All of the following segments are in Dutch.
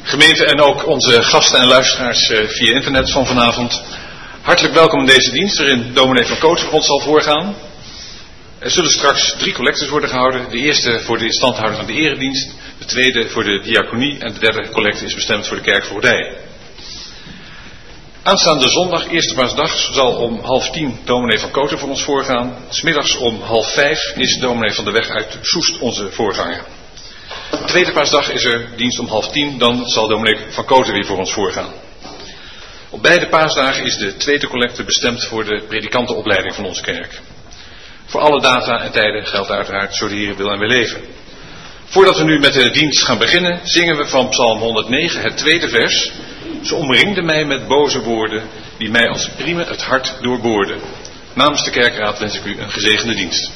Gemeente en ook onze gasten en luisteraars via internet van vanavond. Hartelijk welkom in deze dienst waarin dominee van Kooten voor ons zal voorgaan. Er zullen straks 3 collectes worden gehouden. De eerste voor de instandhouding van de eredienst. De tweede voor de diaconie. En de derde collecte is bestemd voor de kerk Voordij. Aanstaande zondag, eerste paasdag, zal om 9:30 dominee van Kooten voor ons voorgaan. 's Middags om 4:30 is dominee van de Weg uit Soest onze voorganger. Tweede paasdag is er dienst om 9:30, dan zal dominee van Kooten weer voor ons voorgaan. Op beide paasdagen is de tweede collecte bestemd voor de predikantenopleiding van onze kerk. Voor alle data en tijden geldt uiteraard zo de Heer wil en we leven. Voordat we nu met de dienst gaan beginnen, zingen we van Psalm 109 het tweede vers. Ze omringden mij met boze woorden, die mij als priemen het hart doorboorden. Namens de kerkraad wens ik u een gezegende dienst.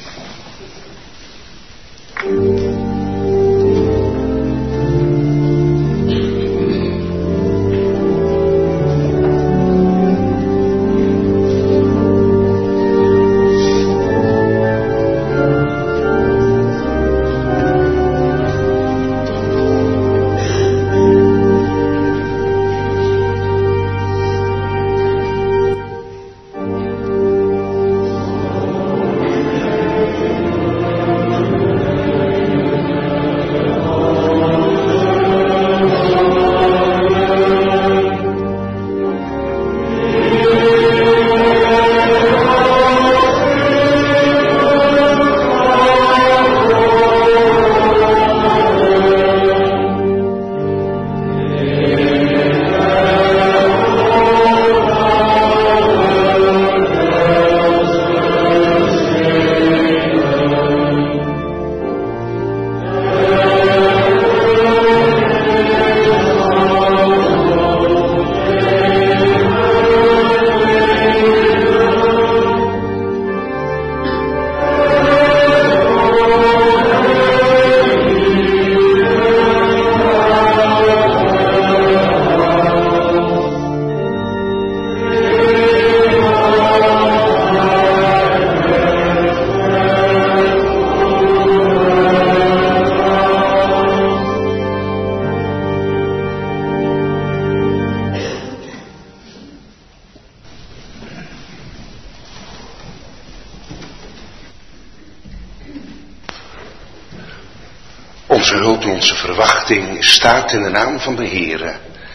Staat in de naam van de Heere,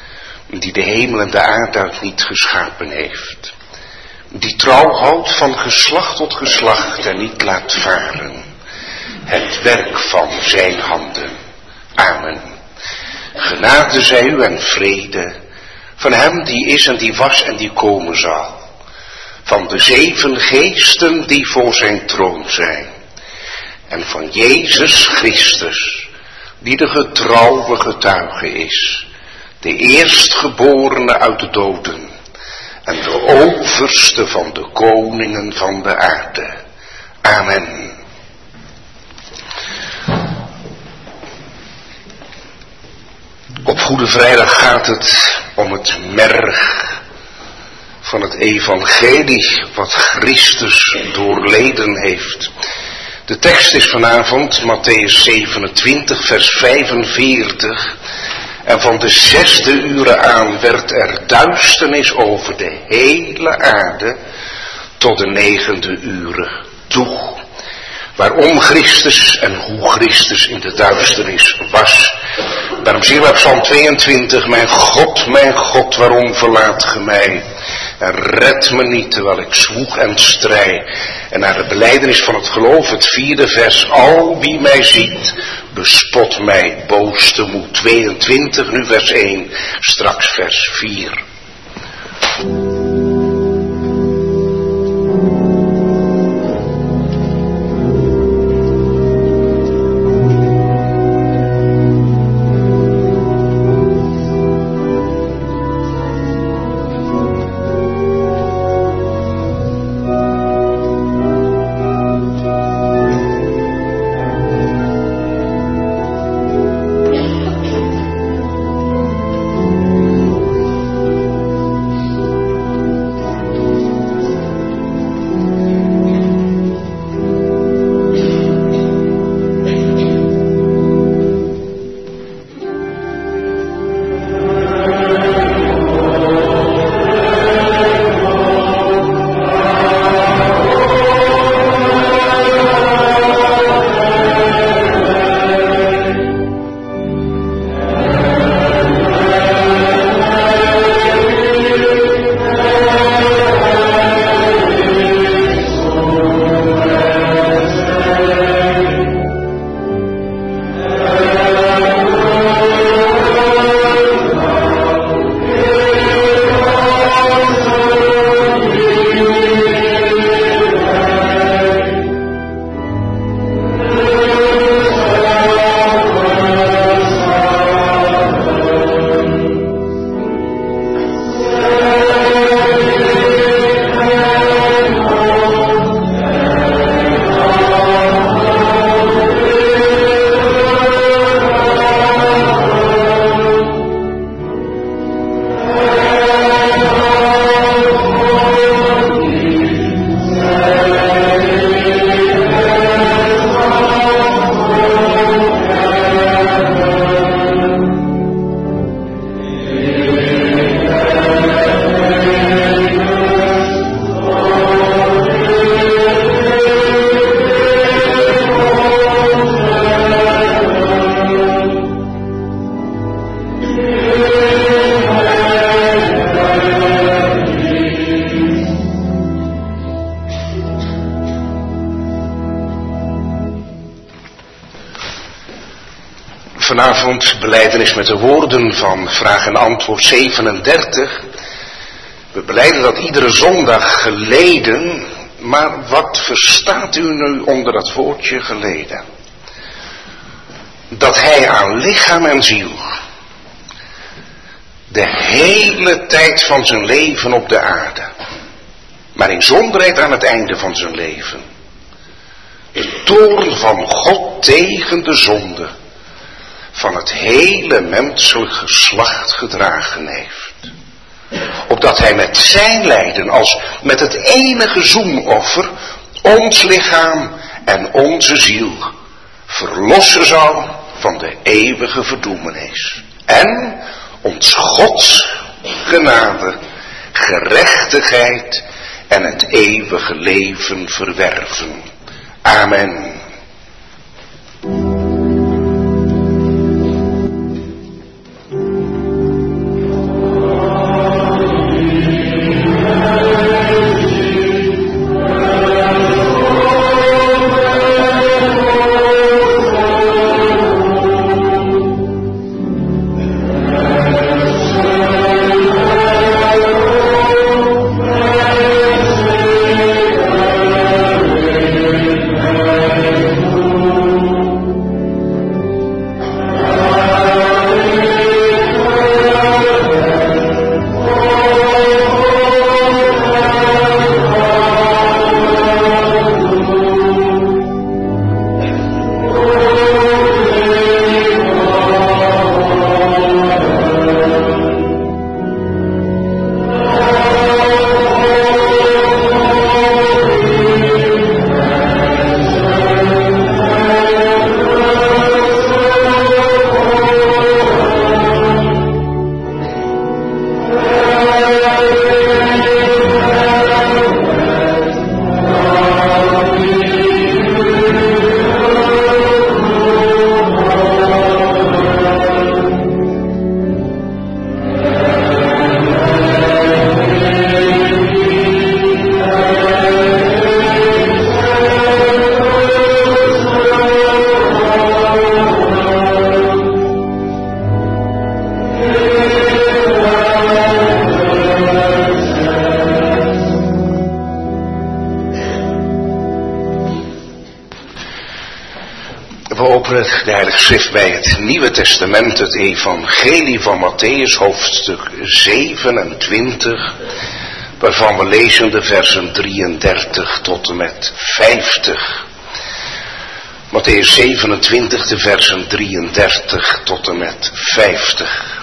die de hemel en de aarde uit niet geschapen heeft, die trouw houdt van geslacht tot geslacht en niet laat varen het werk van zijn handen. Amen. Genade zij u en vrede van hem die is en die was en die komen zal, van de 7 geesten die voor zijn troon zijn, en van Jezus Christus, die de getrouwe getuige is, de eerstgeborene uit de doden en de overste van de koningen van de aarde. Amen. Op Goede Vrijdag gaat het om het merg van het evangelie wat Christus doorleden heeft. De tekst is vanavond Mattheüs 27 vers 45. En van de 6e uur aan werd er duisternis over de hele aarde tot de 9e uur toe. Waarom Christus en hoe Christus in de duisternis was. Daarom zien we op Psalm 22, mijn God, waarom verlaat ge mij? En red me niet terwijl ik zwoeg en strijd. En naar de belijdenis van het geloof, het 4e vers, al wie mij ziet, bespot mij, boos te moed. 22, nu vers 1, straks vers 4. Vanavond belijdenis met de woorden van vraag en antwoord 37. We belijden dat iedere zondag geleden, maar wat verstaat u nu onder dat woordje geleden? Dat hij aan lichaam en ziel de hele tijd van zijn leven op de aarde, maar in zonderheid aan het einde van zijn leven, de toorn van God tegen de zonde van het hele menselijk geslacht gedragen heeft. Opdat hij met zijn lijden als met het enige zoenoffer ons lichaam en onze ziel verlossen zou van de eeuwige verdoemenis. En ons Gods genade, gerechtigheid en het eeuwige leven verwerven. Amen. De Heilige Schrift bij het Nieuwe Testament, het Evangelie van Mattheüs, hoofdstuk 27, waarvan we lezen de versen 33 tot en met 50. Mattheüs 27, de versen 33 tot en met 50.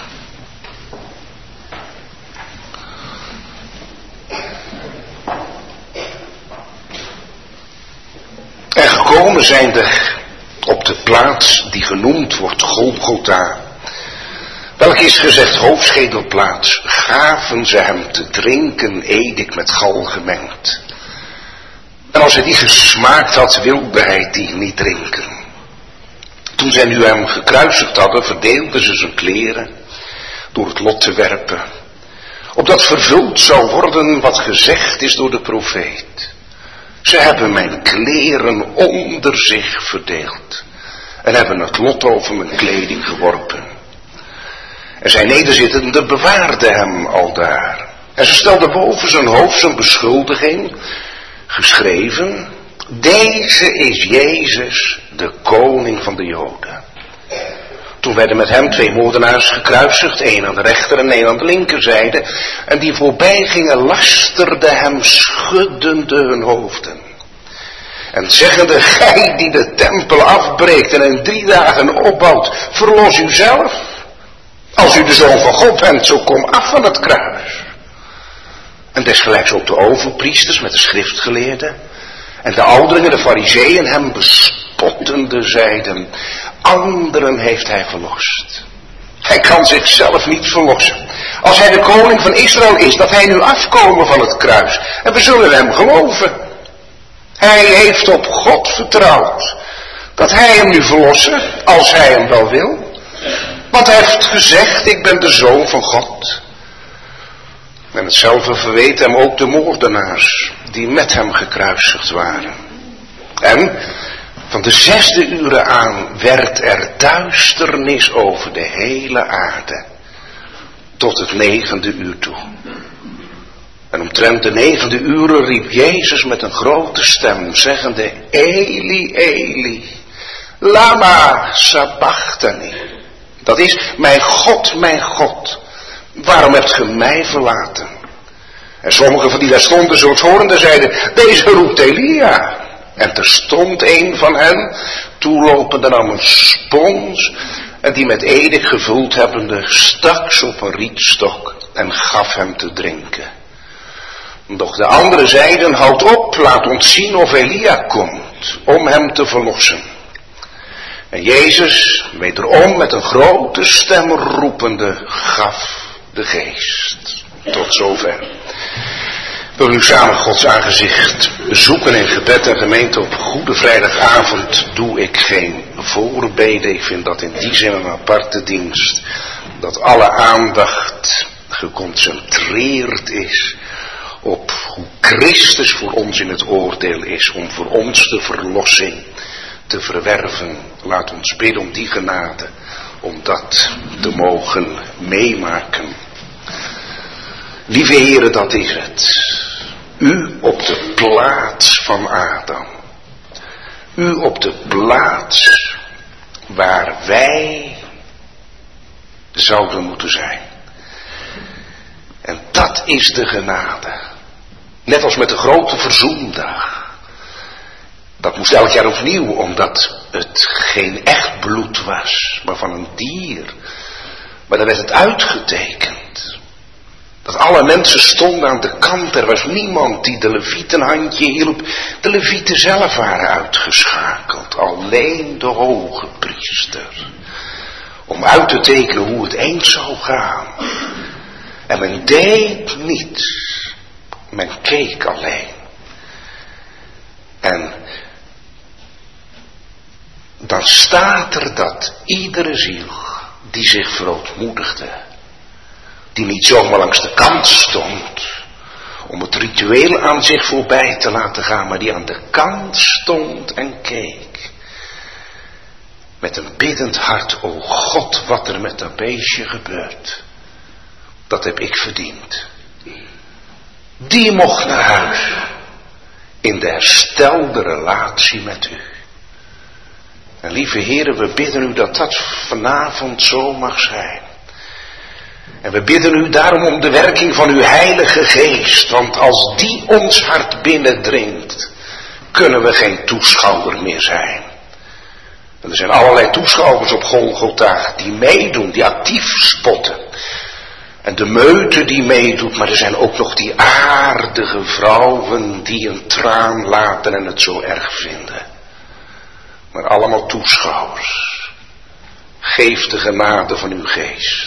En gekomen zijn de op de plaats die genoemd wordt Golgotha, welke is gezegd hoofdschedelplaats, gaven ze hem te drinken edik met gal gemengd. En als hij die gesmaakt had, wilde hij die niet drinken. Toen zij nu hem gekruisigd hadden, verdeelden ze zijn kleren door het lot te werpen, opdat vervuld zou worden wat gezegd is door de profeet. Ze hebben mijn kleren onder zich verdeeld en hebben het lot over mijn kleding geworpen. En zijn nederzittende bewaarde hem aldaar. En ze stelden boven zijn hoofd zijn beschuldiging, geschreven: deze is Jezus, de koning van de Joden. Toen werden met hem 2 moordenaars gekruisigd, 1 aan de rechter en 1 aan de linkerzijde. En die voorbij gingen lasterden hem schuddende hun hoofden. En zeggende: gij die de tempel afbreekt en in 3 dagen opbouwt, verlos u zelf. Als u de Zoon van God bent, zo kom af van het kruis. En desgelijks ook de overpriesters met de schriftgeleerden en de ouderlingen, de farizeeën, hem bespottende zeiden: anderen heeft hij verlost. Hij kan zichzelf niet verlossen. Als hij de koning van Israël is, dat hij nu afkomen van het kruis. En we zullen hem geloven. Hij heeft op God vertrouwd dat hij hem nu verlossen, als hij hem wel wil. Want hij heeft gezegd: ik ben de Zoon van God. En hetzelfde verweet hem ook de moordenaars die met hem gekruisigd waren. En Van de 6e uur aan werd er duisternis over de hele aarde. Tot het 9e uur toe. En omtrent de 9e uur riep Jezus met een grote stem, zeggende, Eli, Eli, lama sabachthani. Dat is, mijn God, waarom hebt ge mij verlaten? En sommigen van die daar stonden, zo horende, zeiden, deze roept Elia. En terstond een van hen, toelopende, nam een spons, en die met edik gevuld hebbende, stak ze op een rietstok en gaf hem te drinken. Doch de anderen zeiden, houd op, laat ons zien of Elia komt, om hem te verlossen. En Jezus, wederom met een grote stem roepende, gaf de geest. Tot zover. We willen nu samen Gods aangezicht zoeken in gebed en gemeente. Op Goede Vrijdagavond doe ik geen voorbeden. Ik vind dat in die zin een aparte dienst. Dat alle aandacht geconcentreerd is op hoe Christus voor ons in het oordeel is. Om voor ons de verlossing te verwerven. Laat ons bidden om die genade. Om dat te mogen meemaken. Lieve heren, dat is het. U op de plaats van Adam. U op de plaats waar wij zouden moeten zijn. En dat is de genade. Net als met de grote verzoendag. Dat moest elk jaar opnieuw, omdat het geen echt bloed was, maar van een dier. Maar dan werd het uitgetekend. Dat alle mensen stonden aan de kant. Er was niemand die de levieten een handje hielp. De levieten zelf waren uitgeschakeld. Alleen de hoge priester. Om uit te tekenen hoe het eens zou gaan. En men deed niets. Men keek alleen. En dan staat er dat iedere ziel die zich verootmoedigde, die niet zomaar langs de kant stond om het ritueel aan zich voorbij te laten gaan, maar die aan de kant stond en keek. Met een biddend hart, o God, wat er met dat beestje gebeurt, dat heb ik verdiend. Die mocht naar huis in de herstelde relatie met u. En lieve heren, we bidden u dat dat vanavond zo mag zijn. En we bidden u daarom om de werking van uw Heilige Geest. Want als die ons hart binnendringt, kunnen we geen toeschouwer meer zijn. En er zijn allerlei toeschouwers op Golgotha die meedoen, die actief spotten. En de meute die meedoet, maar er zijn ook nog die aardige vrouwen die een traan laten en het zo erg vinden. Maar allemaal toeschouwers. Geef de genade van uw geest.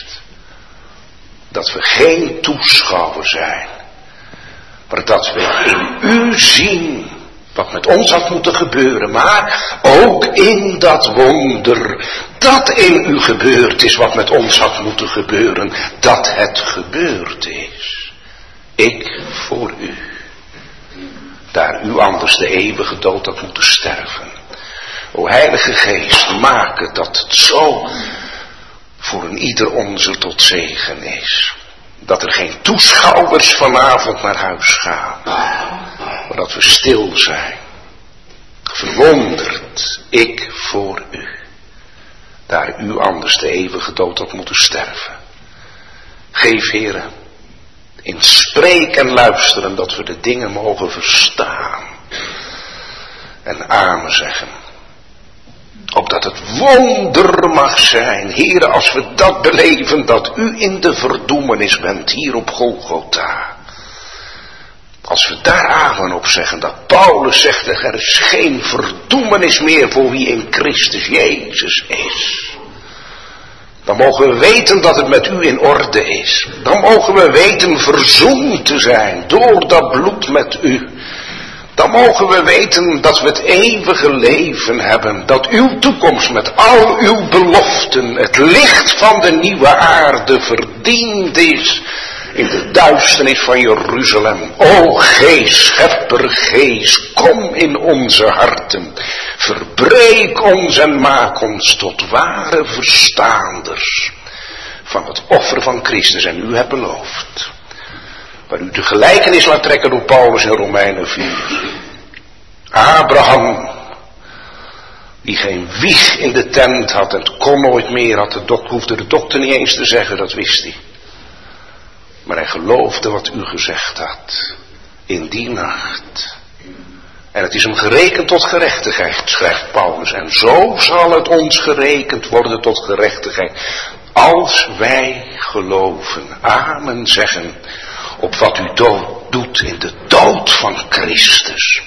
Dat we geen toeschouwer zijn. Maar dat we in u zien wat met ons had moeten gebeuren. Maar ook in dat wonder dat in u gebeurd is wat met ons had moeten gebeuren. Dat het gebeurd is. Ik voor u. Daar u anders de eeuwige dood had moeten sterven. O Heilige Geest, maak het dat het zo voor een ieder onze tot zegen is. Dat er geen toeschouwers vanavond naar huis gaan. Maar dat we stil zijn. Verwonderd, ik voor u. Daar u anders de eeuwige dood had moeten sterven. Geef, heren, in spreken en luisteren dat we de dingen mogen verstaan. En amen zeggen. Opdat het wonder mag zijn, heren, als we dat beleven, dat u in de verdoemenis bent hier op Golgotha. Als we daar amen op zeggen, dat Paulus zegt, er is geen verdoemenis meer voor wie in Christus Jezus is. Dan mogen we weten dat het met u in orde is. Dan mogen we weten verzoend te zijn door dat bloed met u. Dan mogen we weten dat we het eeuwige leven hebben. Dat uw toekomst met al uw beloften, het licht van de nieuwe aarde verdiend is in de duisternis van Jeruzalem. O Geest, Schepper Geest, kom in onze harten. Verbreek ons en maak ons tot ware verstaanders van het offer van Christus. En u hebt beloofd, waar u de gelijkenis laat trekken door Paulus in Romeinen 4. Abraham, die geen wieg in de tent had en het kon nooit meer, hoefde de dokter niet eens te zeggen, dat wist hij. Maar hij geloofde wat u gezegd had in die nacht. En het is hem gerekend tot gerechtigheid, schrijft Paulus. En zo zal het ons gerekend worden tot gerechtigheid, als wij geloven, amen zeggen, op wat u doet in de dood van Christus.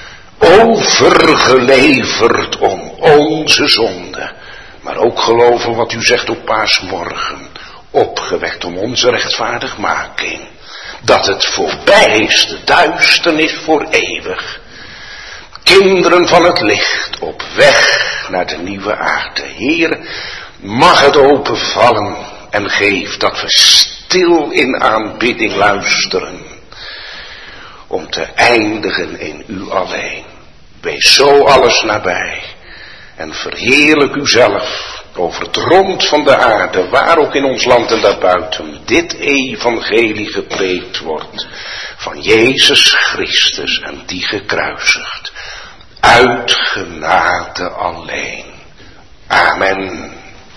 Overgeleverd om onze zonde, maar ook geloven wat u zegt op Paasmorgen, opgewekt om onze rechtvaardigmaking, dat het voorbij is, de duisternis voor eeuwig. Kinderen van het licht, op weg naar de nieuwe aarde. Heer, mag het openvallen en geef dat we stil in aanbidding luisteren, om te eindigen in u alleen. Wees zo alles nabij en verheerlijk uzelf over het rond van de aarde, waar ook in ons land en daarbuiten dit evangelie gepreekt wordt van Jezus Christus en die gekruisigd, uit genade alleen. Amen.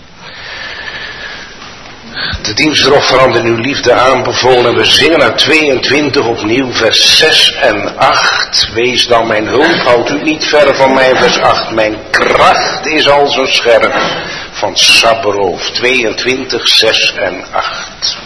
De dienst erop verandert uw liefde aanbevolen. We zingen uit 22 opnieuw vers 6 en 8. Wees dan mijn hulp, houd u niet ver van mij, vers 8. Mijn kracht is als een scherp van Sabberoof. 22, 6 en 8.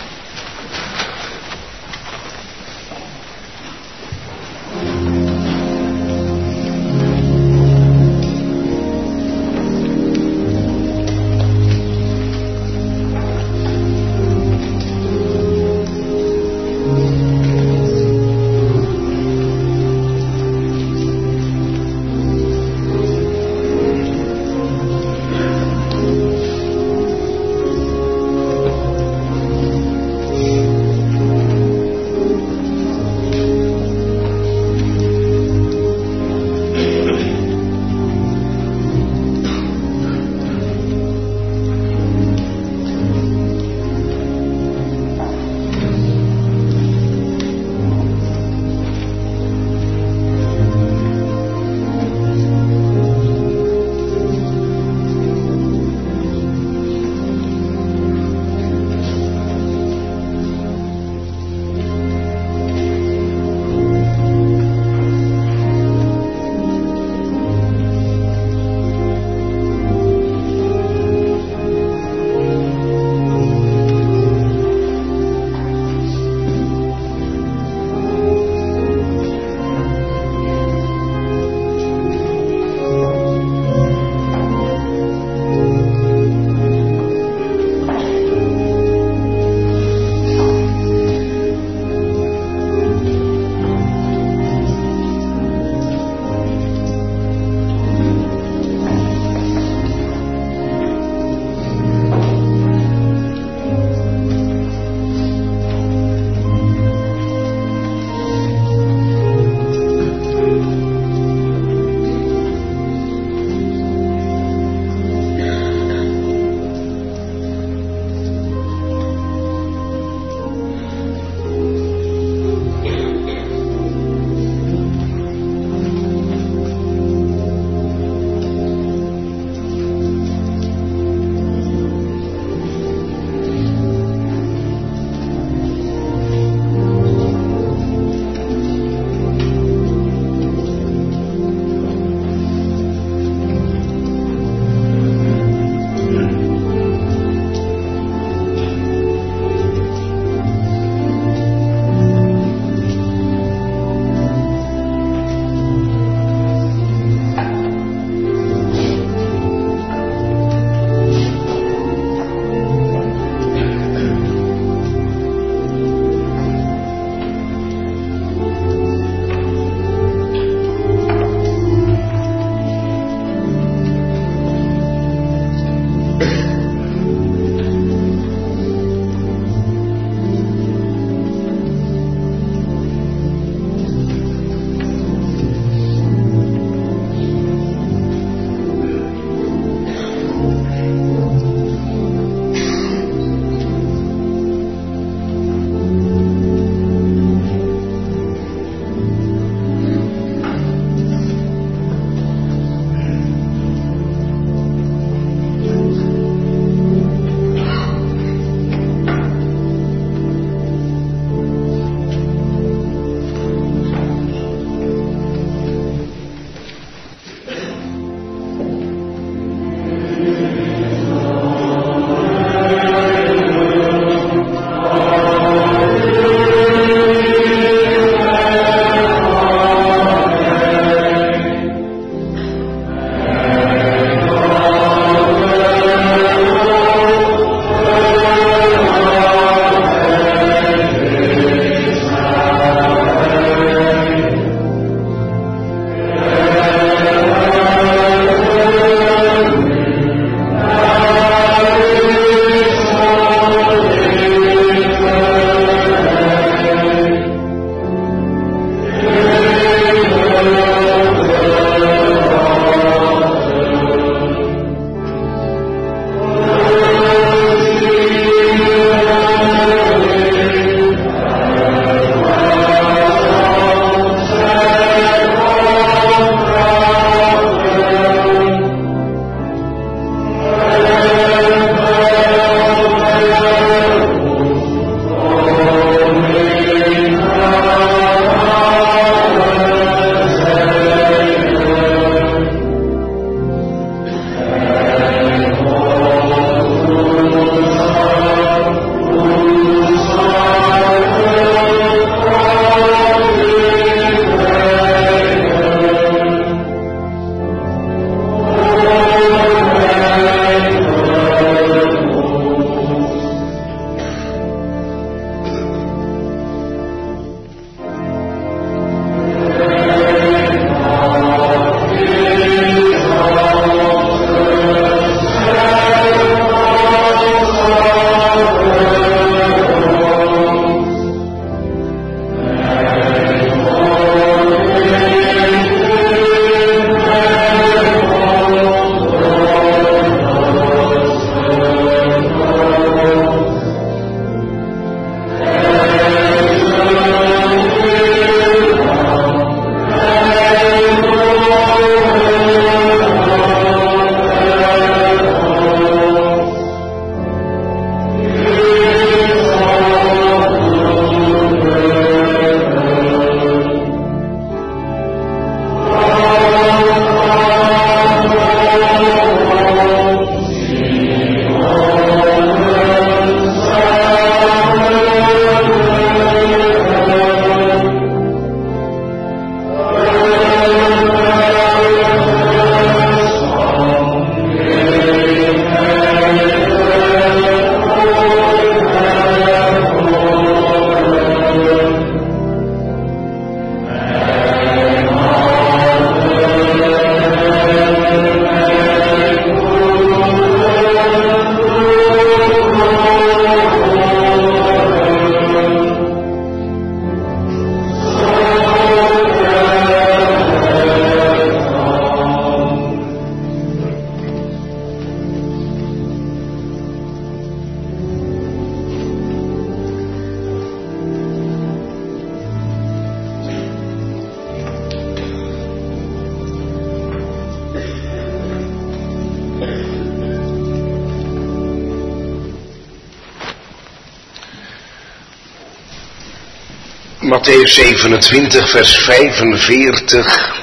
Mattheüs 27, vers 45.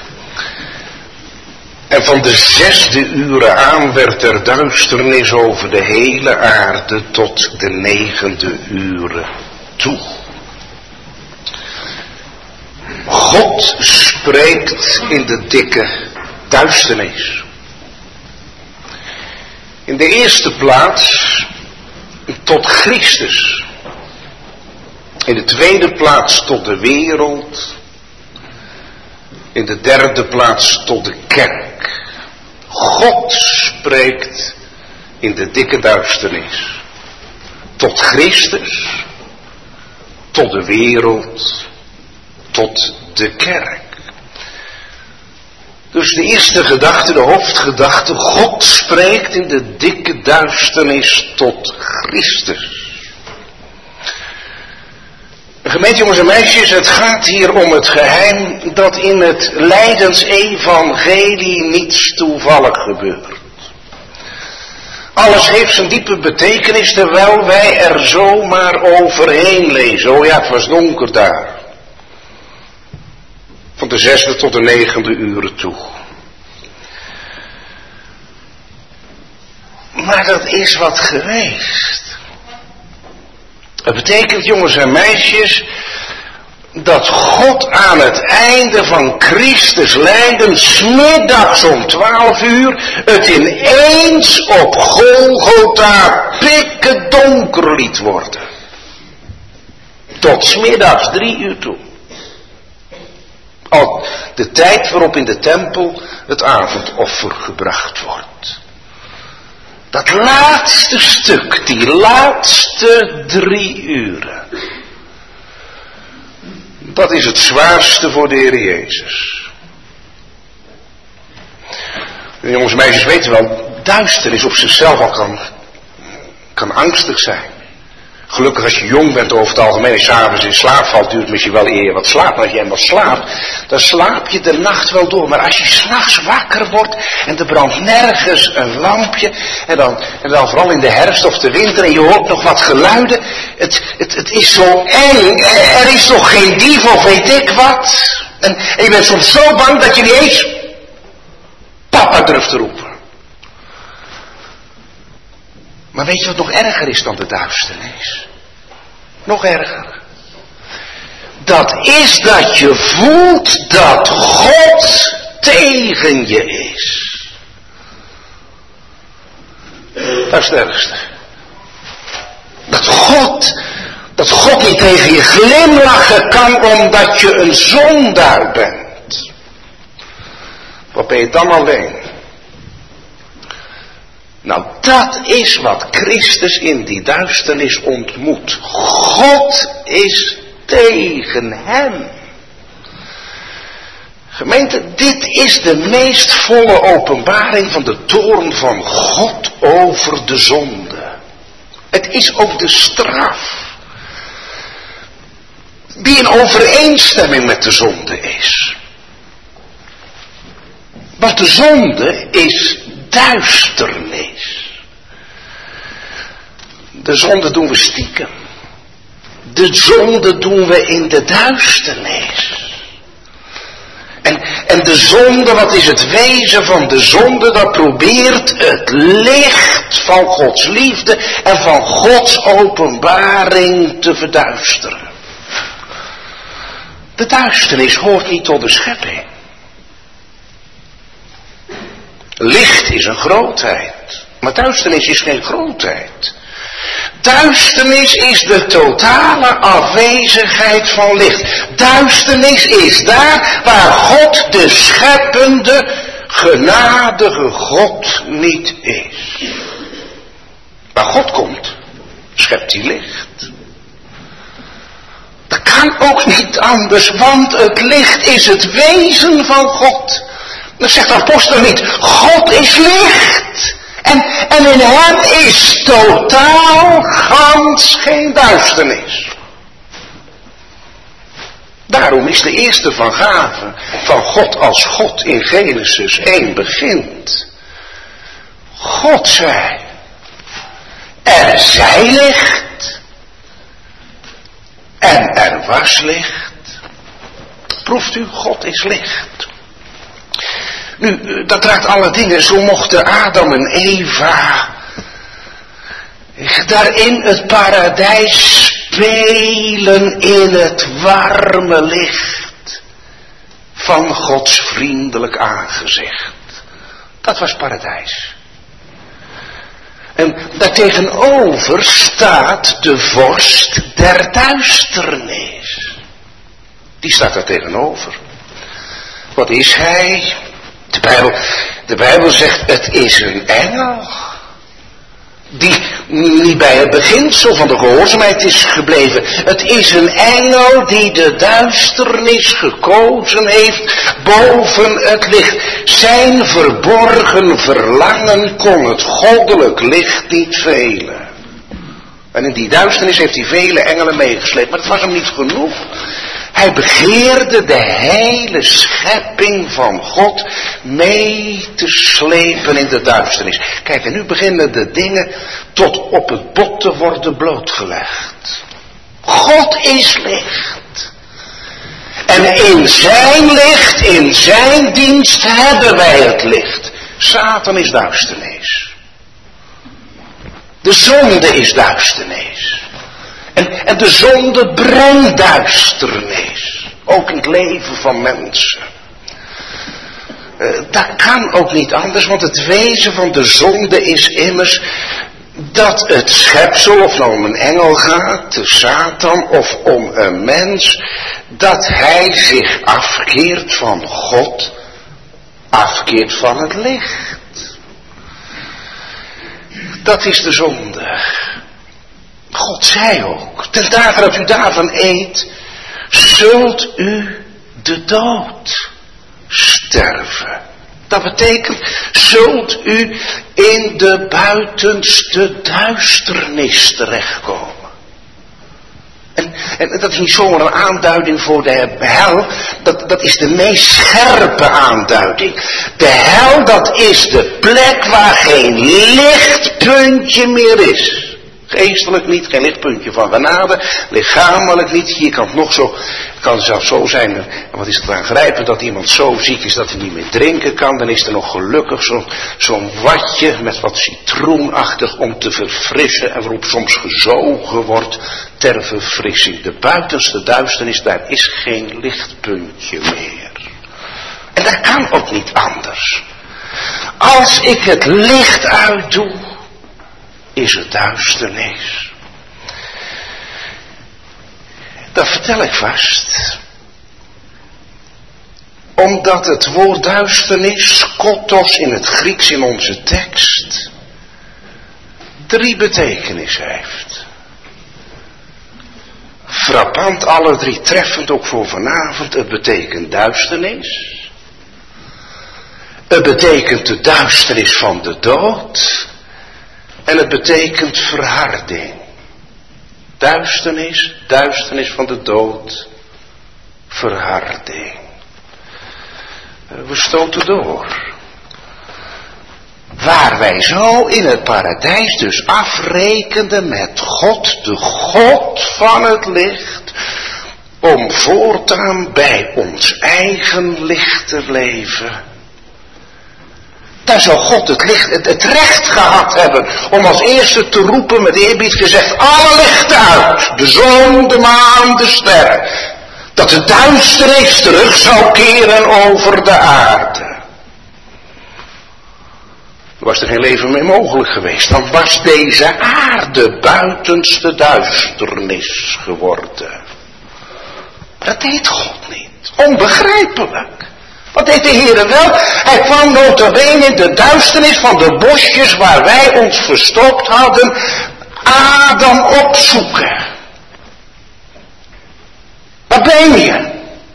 En van de 6e uur aan werd er duisternis over de hele aarde tot de 9e uur toe. God spreekt in de dikke duisternis. In de eerste plaats tot Christus. In de tweede plaats tot de wereld. In de derde plaats tot de kerk. God spreekt in de dikke duisternis. Tot Christus. Tot de wereld. Tot de kerk. Dus de eerste gedachte, de hoofdgedachte, God spreekt in de dikke duisternis tot Christus. Gemeente jongens en meisjes, het gaat hier om het geheim dat in het lijdensevangelie niets toevallig gebeurt. Alles heeft zijn diepe betekenis terwijl wij er zomaar overheen lezen. Oh ja, het was donker daar. Van de 6e tot de 9e uren toe. Maar dat is wat geweest. Het betekent, jongens en meisjes, dat God aan het einde van Christus lijden, 's middags om 12 uur, het ineens op Golgotha pikken donker liet worden. Tot 's middags 3 uur toe. Al de tijd waarop in de tempel het avondoffer gebracht wordt. Dat laatste stuk, die laatste 3 uren. Dat is het zwaarste voor de Heer Jezus. De jongens en meisjes weten wel, duisternis op zichzelf al kan angstig zijn. Gelukkig als je jong bent over het algemeen en 's avonds in slaap valt, duurt misschien wel eer wat slaapt. Maar als je eenmaal slaapt, dan slaap je de nacht wel door. Maar als je 's nachts wakker wordt en er brandt nergens een lampje. En dan vooral in de herfst of de winter en je hoort nog wat geluiden. Het is zo eng. Er is nog geen dief of weet ik wat. En je bent soms zo bang dat je niet eens papa durft te roepen. Maar weet je wat nog erger is dan de duisternis? Nog erger. Dat is dat je voelt dat God tegen je is. Dat is het ergste. Dat God niet tegen je glimlachen kan omdat je een zondaar bent. Wat ben je dan alleen? Nou, dat is wat Christus in die duisternis ontmoet. God is tegen hem. Gemeente, dit is de meest volle openbaring van de toorn van God over de zonde. Het is ook de straf die in overeenstemming met de zonde is. Want de zonde is duisternis. De zonde doen we stiekem. De zonde doen we in de duisternis. En de zonde, wat is het wezen van de zonde? Dat probeert het licht van Gods liefde en van Gods openbaring te verduisteren. De duisternis hoort niet tot de schepping. Licht is een grootheid, maar duisternis is geen grootheid. Duisternis is de totale afwezigheid van licht. Duisternis is daar waar God de scheppende, genadige God niet is. Waar God komt, schept hij licht. Dat kan ook niet anders, want het licht is het wezen van God. Dat zegt de apostel niet. God is licht. En in hem is totaal gans geen duisternis. Daarom is de eerste van gaven van God als God in Genesis 1 begint. God zei, er zij licht. En er was licht. Proeft u, God is licht. Nu, dat raakt alle dingen. Zo mochten Adam en Eva daar in het paradijs spelen in het warme licht van Gods vriendelijk aangezicht. Dat was paradijs. En daartegenover staat de vorst der duisternis. Die staat daar tegenover. Wat is hij? De Bijbel zegt, het is een engel. Die niet bij het beginsel van de gehoorzaamheid is gebleven. Het is een engel die de duisternis gekozen heeft boven het licht. Zijn verborgen verlangen kon het goddelijk licht niet velen. En in die duisternis heeft hij vele engelen meegesleept. Maar het was hem niet genoeg. Hij begeerde de hele schepping van God mee te slepen in de duisternis. Kijk, en nu beginnen de dingen tot op het bot te worden blootgelegd. God is licht. En in zijn licht, in zijn dienst hebben wij het licht. Satan is duisternis. De zonde is duisternis. En de zonde brengt duisternis. Ook in het leven van mensen. Dat kan ook niet anders, want het wezen van de zonde is immers dat het schepsel, of nou om een engel gaat, de Satan, of om een mens, dat hij zich afkeert van God, afkeert van het licht. Dat is de zonde. God zei ook, ten dagen dat u daarvan eet, zult u de dood sterven. Dat betekent, zult u in de buitenste duisternis terechtkomen. En dat is niet zomaar een aanduiding voor de hel, dat is de meest scherpe aanduiding. De hel, dat is de plek waar geen lichtpuntje meer is. Geestelijk niet, geen lichtpuntje van genade, lichamelijk niet. Hier kan het nog zo, kan het zelfs zo zijn. En wat is het aangrijpend dat iemand zo ziek is dat hij niet meer drinken kan. Dan is er nog gelukkig zo'n watje met wat citroenachtig om te verfrissen. En waarop soms gezogen wordt ter verfrissing. De buitenste duisternis, daar is geen lichtpuntje meer. En dat kan ook niet anders. Als ik het licht uitdoe, is het duisternis. Dat vertel ik vast. Omdat het woord duisternis, skotos in het Grieks in onze tekst, 3 betekenissen heeft. Frappant, alle 3 treffend ook voor vanavond. Het betekent duisternis. Het betekent de duisternis van de dood. En het betekent verharding. Duisternis, duisternis van de dood, verharding. We stoten door. Waar wij zo in het paradijs dus afrekenden met God, de God van het licht, om voortaan bij ons eigen licht te leven. Daar zou God het recht gehad hebben om als eerste te roepen met eerbied gezegd, alle lichten uit, de zon, de maan, de sterren, dat de duisternis terug zou keren over de aarde. Dan was er geen leven meer mogelijk geweest, dan was deze aarde buitenste duisternis geworden. Maar dat deed God niet, onbegrijpelijk. Wat deed de Heere wel? Hij kwam nota bene in de duisternis van de bosjes waar wij ons verstopt hadden, Adam opzoeken. Waar ben je?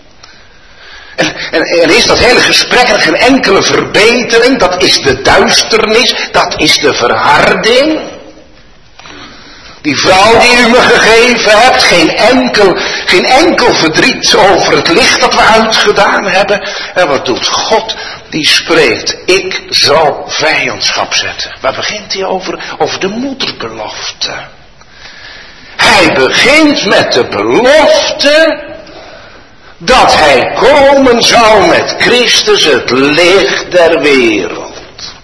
En is dat hele gesprek er geen enkele verbetering? Dat is de duisternis, dat is de verharding. Die vrouw die u me gegeven hebt, geen enkel verdriet over het licht dat we uitgedaan hebben. En wat doet God? Die spreekt, ik zal vijandschap zetten. Waar begint hij over? Over de moederbelofte. Hij begint met de belofte dat hij komen zou met Christus, het licht der wereld.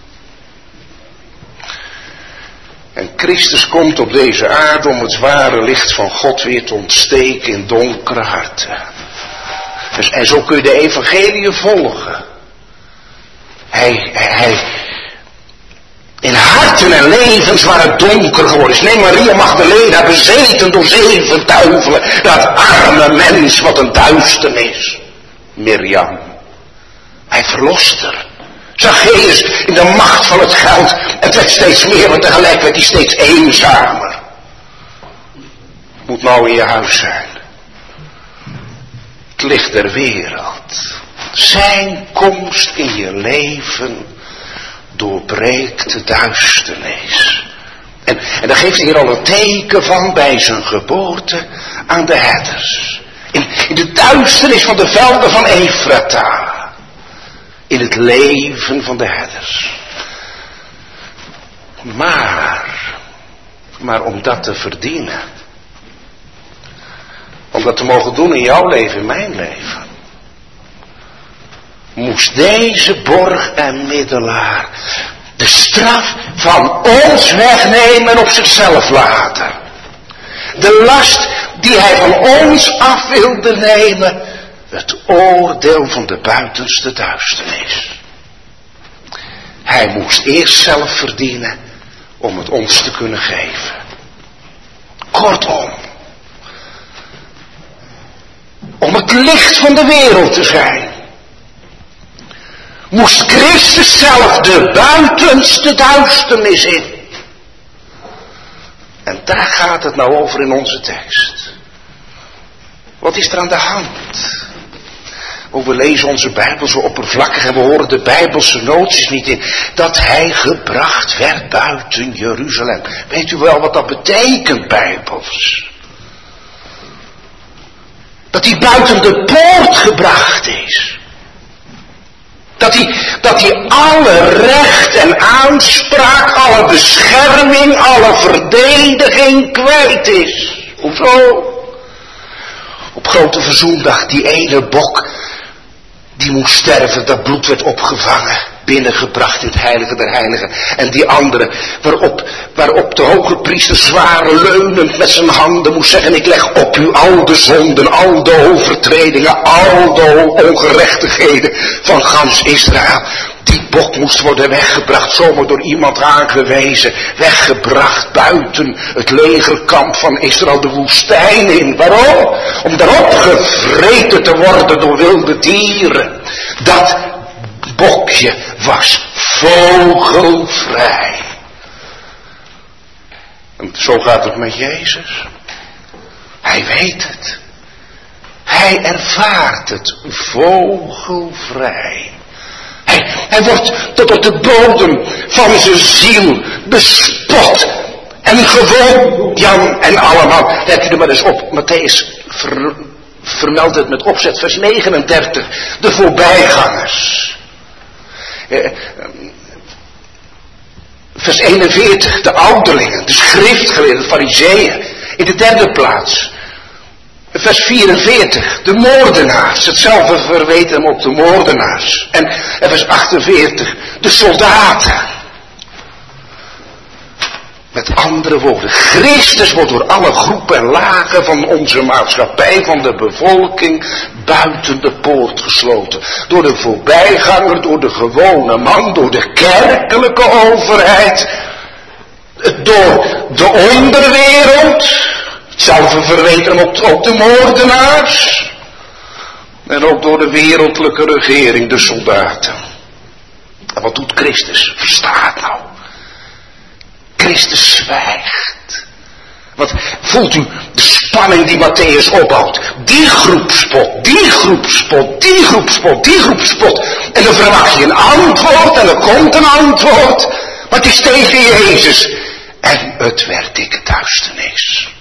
En Christus komt op deze aarde om het ware licht van God weer te ontsteken in donkere harten. Dus, en zo kun je de evangelie volgen. Hij in harten en levens waar het donker geworden is. Neem Maria Magdalena, bezeten door 7 duivelen. Dat arme mens, wat een duisternis. Mirjam. Hij verlost er. Zacchaeus in de macht van het geld. Het werd steeds meer, maar tegelijk werd hij steeds eenzamer. Moet nou in je huis zijn. Het licht der wereld. Zijn komst in je leven doorbreekt de duisternis. En daar geeft hij hier al een teken van bij zijn geboorte aan de herders. In de duisternis van de velden van Efrata. In het leven van de herders. Maar om dat te verdienen. Om dat te mogen doen in jouw leven, in mijn leven. Moest deze borg en middelaar de straf van ons wegnemen en op zichzelf laten. De last die hij van ons af wilde nemen. Het oordeel van de buitenste duisternis. Hij moest eerst zelf verdienen om het ons te kunnen geven. Kortom. Om het licht van de wereld te zijn. Moest Christus zelf de buitenste duisternis in. En daar gaat het nou over in onze tekst. Wat is er aan de hand? We lezen onze Bijbel zo oppervlakkig en we horen de Bijbelse noties niet in. Dat hij gebracht werd buiten Jeruzalem. Weet u wel wat dat betekent, Bijbels? Dat hij buiten de poort gebracht is. Dat hij alle recht en aanspraak, alle bescherming, alle verdediging kwijt is. Hoezo? Op grote verzoendag, die ene bok, die moest sterven, dat bloed werd opgevangen, binnengebracht in het heilige der heiligen. En die andere, waarop de hoge priester zwaar leunend met zijn handen moest zeggen, ik leg op u al de zonden, al de overtredingen, al de ongerechtigheden van gans Israël. Die bok moest worden weggebracht, zomaar door iemand aangewezen, weggebracht buiten het legerkamp van Israël de woestijn in. Waarom? Om daarop gevreten te worden door wilde dieren. Dat bokje was vogelvrij. En zo gaat het met Jezus. Hij weet het. Hij ervaart het vogelvrij. Hij wordt tot op de bodem van zijn ziel bespot en gewoon. Jan en allemaal. Let u er maar eens op. Matthäus vermeldt het met opzet, vers 39. De voorbijgangers. Vers 41. De ouderlingen, de schriftgeleerden, de farizeeën. In de derde plaats. Vers 44, de moordenaars, hetzelfde verweten hem op de moordenaars. En vers 48, de soldaten. Met andere woorden, Christus wordt door alle groepen en lagen van onze maatschappij, van de bevolking, buiten de poort gesloten. Door de voorbijganger, door de gewone man, door de kerkelijke overheid, door de onderwereld. Hetzelfde verweten hem ook de moordenaars. En ook door de wereldlijke regering, de soldaten. En wat doet Christus? Verstaat nou. Christus zwijgt. Wat voelt u de spanning die Matthäus opbouwt? Die groep spot, die groep spot, die groep spot, die groep spot. En dan verwacht je een antwoord en er komt een antwoord. Maar het is tegen Jezus. En het werd dikke duisternis.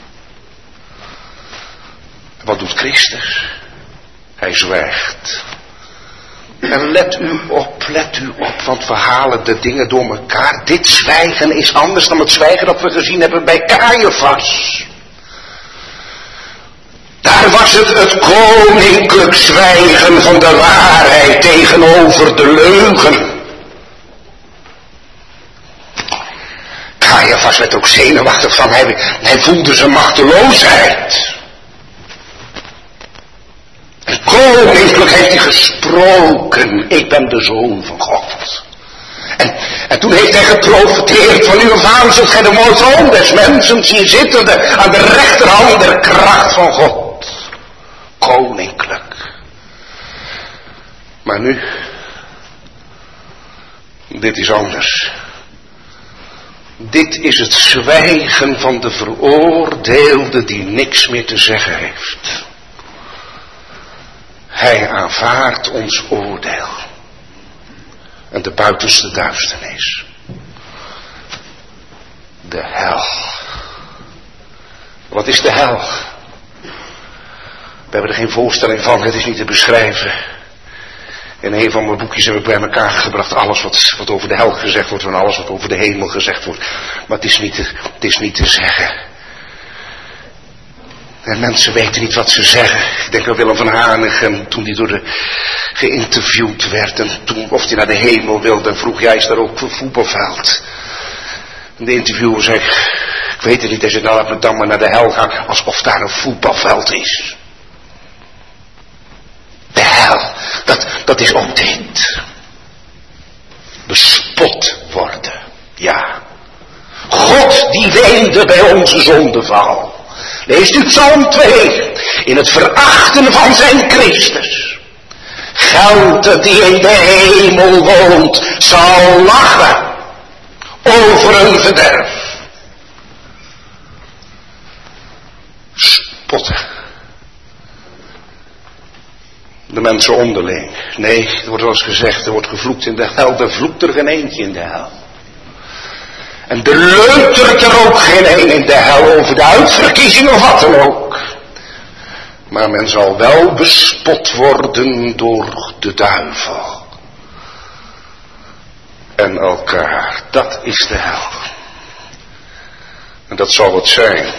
Wat doet Christus? Hij zwijgt. En let u op, want we halen de dingen door elkaar. Dit zwijgen is anders dan het zwijgen dat we gezien hebben bij Caiaphas. het koninklijk zwijgen van de waarheid tegenover de leugen. Caiaphas werd ook zenuwachtig van, hij voelde zijn machteloosheid. En koninklijk heeft hij gesproken, ik ben de Zoon van God. En toen heeft hij geprofeteerd, van nu af aan zult gij de Zoon des mensen zien zittende aan de rechterhand der kracht van God. Koninklijk. Maar nu, dit is anders. Dit is het zwijgen van de veroordeelde die niks meer te zeggen heeft. Hij aanvaardt ons oordeel. En de buitenste duisternis. De hel. Wat is de hel? We hebben er geen voorstelling van, het is niet te beschrijven. In een van mijn boekjes heb ik bij elkaar gebracht alles wat over de hel gezegd wordt en alles wat over de hemel gezegd wordt. Maar het is niet te zeggen. En mensen weten niet wat ze zeggen. Ik denk aan Willem van Hanegem, toen hij geïnterviewd werd en toen of hij naar de hemel wilde en vroeg, jij is daar ook voor voetbalveld. En de interviewer zei, ik weet het niet, hij zegt, nou laat me dan maar naar de hel gaan, alsof daar een voetbalveld is. De hel, dat is ook dit. Bespot worden, ja. God die weende bij onze zondeval. Leest u Psalm 2. In het verachten van zijn Christus. Gelter die in de hemel woont, zal lachen over een verderf. Spotten. De mensen onderling. Nee, er wordt wel eens gezegd, er wordt gevloekt in de hel, er vloekt er geen eentje in de hel. En er leutert er ook geen een in de hel over de uitverkiezing of wat dan ook. Maar men zal wel bespot worden door de duivel. En elkaar, dat is de hel. En dat zal het zijn.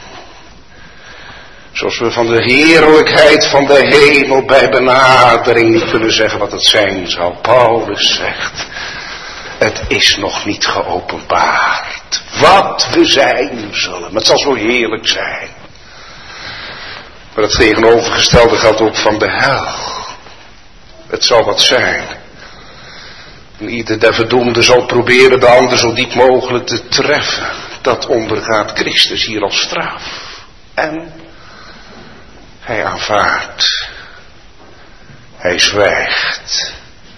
Zoals we van de heerlijkheid van de hemel bij benadering niet kunnen zeggen wat het zijn zal. Paulus zegt, het is nog niet geopenbaard wat we zijn zullen. Maar het zal zo heerlijk zijn. Maar het tegenovergestelde geldt ook van de hel. Het zal wat zijn. En ieder der verdoemden zal proberen de ander zo diep mogelijk te treffen. Dat ondergaat Christus hier als straf. En hij aanvaardt. Hij zwijgt.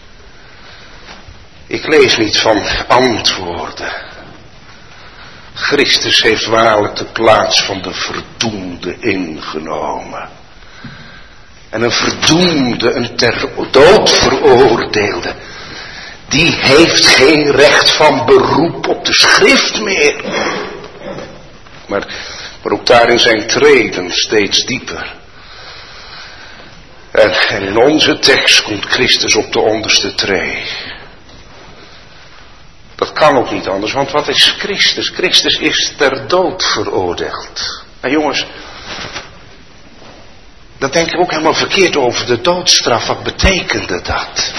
Ik lees niet van antwoorden. Christus heeft waarlijk de plaats van de verdoemde ingenomen. En een verdoemde, een ter dood veroordeelde, die heeft geen recht van beroep op de schrift meer. Maar ook daarin zijn treden steeds dieper. En in onze tekst komt Christus op de onderste tree. Dat kan ook niet anders, want wat is Christus? Christus is ter dood veroordeeld. Nou jongens, dan denken we ook helemaal verkeerd over de doodstraf. Wat betekende dat?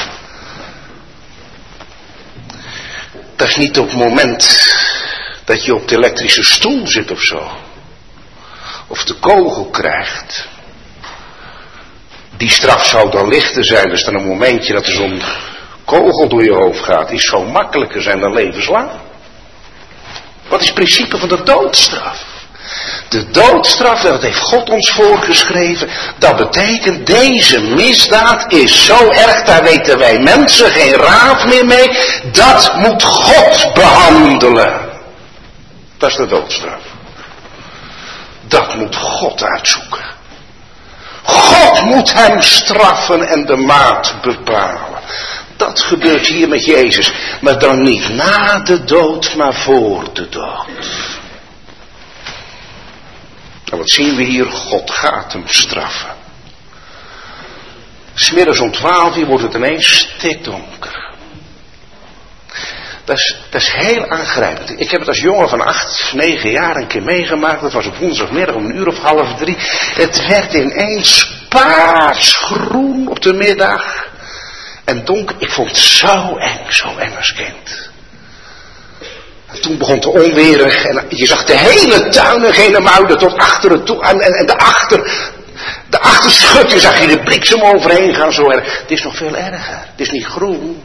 Dat is niet op het moment dat je op de elektrische stoel zit of zo. Of de kogel krijgt. Die straf zou dan lichter zijn, dus dan een momentje dat er zo'n kogel door je hoofd gaat, die zou makkelijker zijn dan levenslang. Wat is het principe van de doodstraf? De doodstraf, dat heeft God ons voorgeschreven, dat betekent deze misdaad is zo erg, daar weten wij mensen geen raad meer mee, dat moet God behandelen. Dat is de doodstraf. Dat moet God uitzoeken. God moet hem straffen en de maat bepalen. Dat gebeurt hier met Jezus. Maar dan niet na de dood, maar voor de dood. En wat zien we hier? God gaat hem straffen. 'S Middags om 12 uur wordt het ineens stikdonker. Dat is heel aangrijpend. Ik heb het als jongen van 8, 9 jaar een keer meegemaakt. Dat was op woensdagmiddag om 1:30. Het werd ineens paarsgroen op de middag. En donker. Ik vond het zo eng als kind. En toen begon het onweerig. En je zag de hele tuin en geen muiden tot achteren toe. En de achterschutting zag je de bliksem overheen gaan zo erg. Het is nog veel erger. Het is niet groen.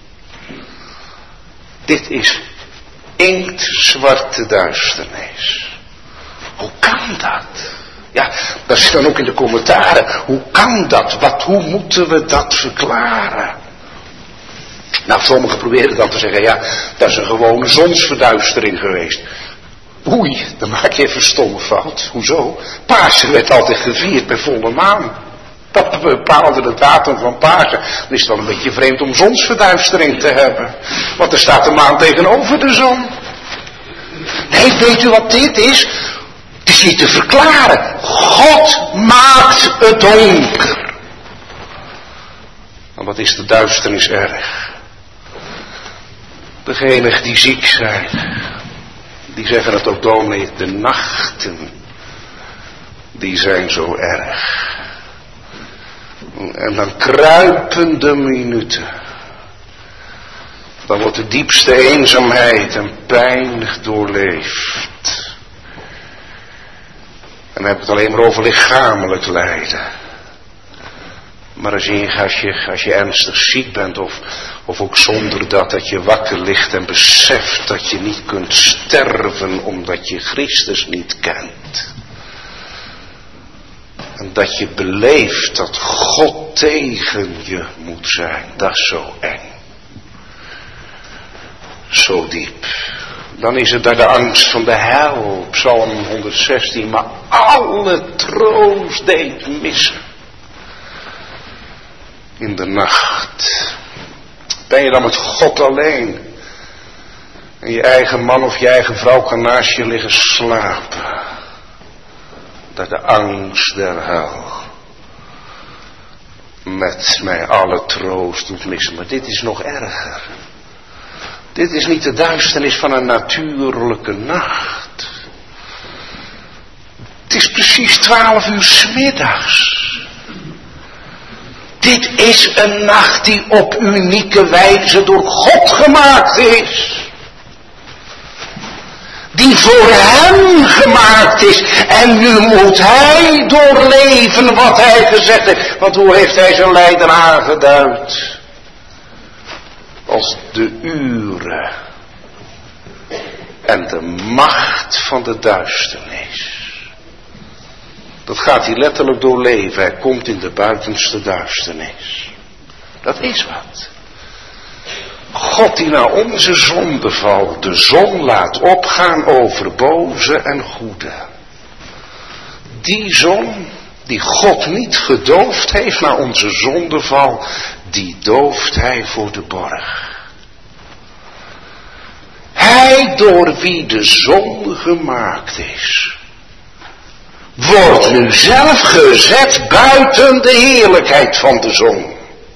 Dit is inktzwarte duisternis. Hoe kan dat? Ja, dat is dan ook in de commentaren. Hoe kan dat? Hoe moeten we dat verklaren? Nou, sommigen proberen dan te zeggen, ja, dat is een gewone zonsverduistering geweest. Oei, dan maak je even een stomme fout. Hoezo? Pasen werd altijd gevierd bij volle maan. Dat bepaalde de datum van Pasen. Dan is het wel een beetje vreemd om zonsverduistering te hebben. Want er staat de maan tegenover de zon. Nee, weet u wat dit is? Het is niet te verklaren. God maakt het donker. En wat is de duisternis erg? Degenen die ziek zijn, die zeggen het ook dominee, de nachten, die zijn zo erg. En dan kruipen de minuten. Dan wordt de diepste eenzaamheid en pijn doorleefd. En dan heb ik het alleen maar over lichamelijk lijden. Maar als je ernstig ziek bent of ook zonder dat je wakker ligt en beseft dat je niet kunt sterven omdat je Christus niet kent. En dat je beleeft dat God tegen je moet zijn. Dat is zo eng. Zo diep. Dan is het daar de angst van de hel. Psalm 116. Maar alle troost deed missen. In de nacht. Ben je dan met God alleen. En je eigen man of je eigen vrouw kan naast je liggen slapen. Dat de angst der hel met mij alle troost doet missen. Maar dit is nog erger. Dit is niet de duisternis van een natuurlijke nacht. Het is precies 12 uur 's middags. Dit is een nacht die op unieke wijze door God gemaakt is. Die voor hem gemaakt is. En nu moet hij doorleven wat hij gezegd heeft. Want hoe heeft hij zijn lijden aangeduid? Als de uren. En de macht van de duisternis. Dat gaat hij letterlijk doorleven. Hij komt in de buitenste duisternis. Dat is wat. God die na onze zondeval de zon laat opgaan over boze en goede. Die zon die God niet gedoofd heeft na onze zondeval, die dooft hij voor de borg. Hij door wie de zon gemaakt is, wordt nu zelf gezet buiten de heerlijkheid van de zon.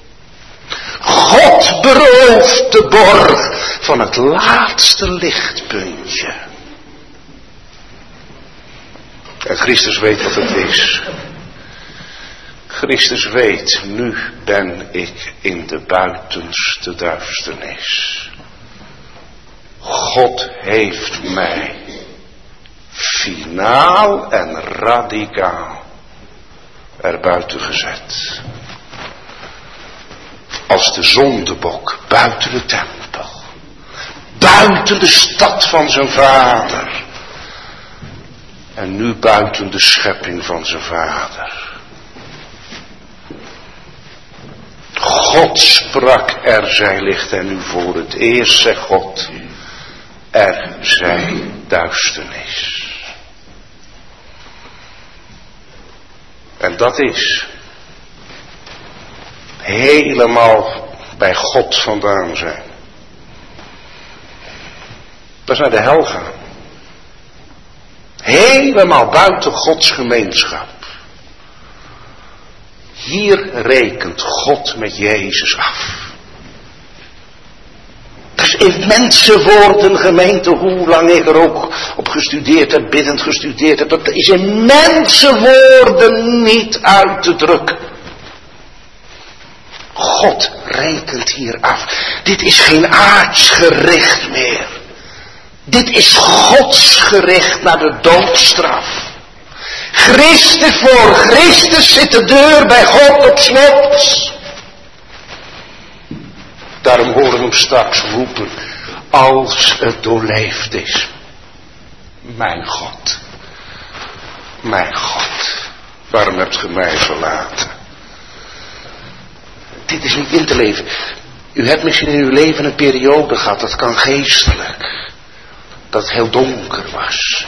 God berooft de borg van het laatste lichtpuntje. En Christus weet wat het is. Christus weet, nu ben ik in de buitenste duisternis. God heeft mij finaal en radicaal erbuiten gezet. Als de zondebok buiten de tempel. Buiten de stad van zijn vader. En nu buiten de schepping van zijn vader. God sprak, er zij licht. En nu voor het eerst zegt God, er zij duisternis. En dat is helemaal bij God vandaan zijn. Dat is naar de hel gaan. Helemaal buiten Gods gemeenschap. Hier rekent God met Jezus af. Dat in mensenwoorden, gemeente, hoe lang ik er ook op gestudeerd heb, biddend gestudeerd heb, dat is in mensenwoorden niet uit te drukken. God rekent hier af. Dit is geen aardsgericht meer. Dit is Gods gericht naar de doodstraf. Voor Christus zit de deur bij God op slot. Daarom horen we hem straks roepen, als het doorleefd is. Mijn God, waarom hebt ge mij verlaten? Dit is niet in te leven. U hebt misschien in uw leven een periode gehad, dat kan geestelijk, dat het heel donker was.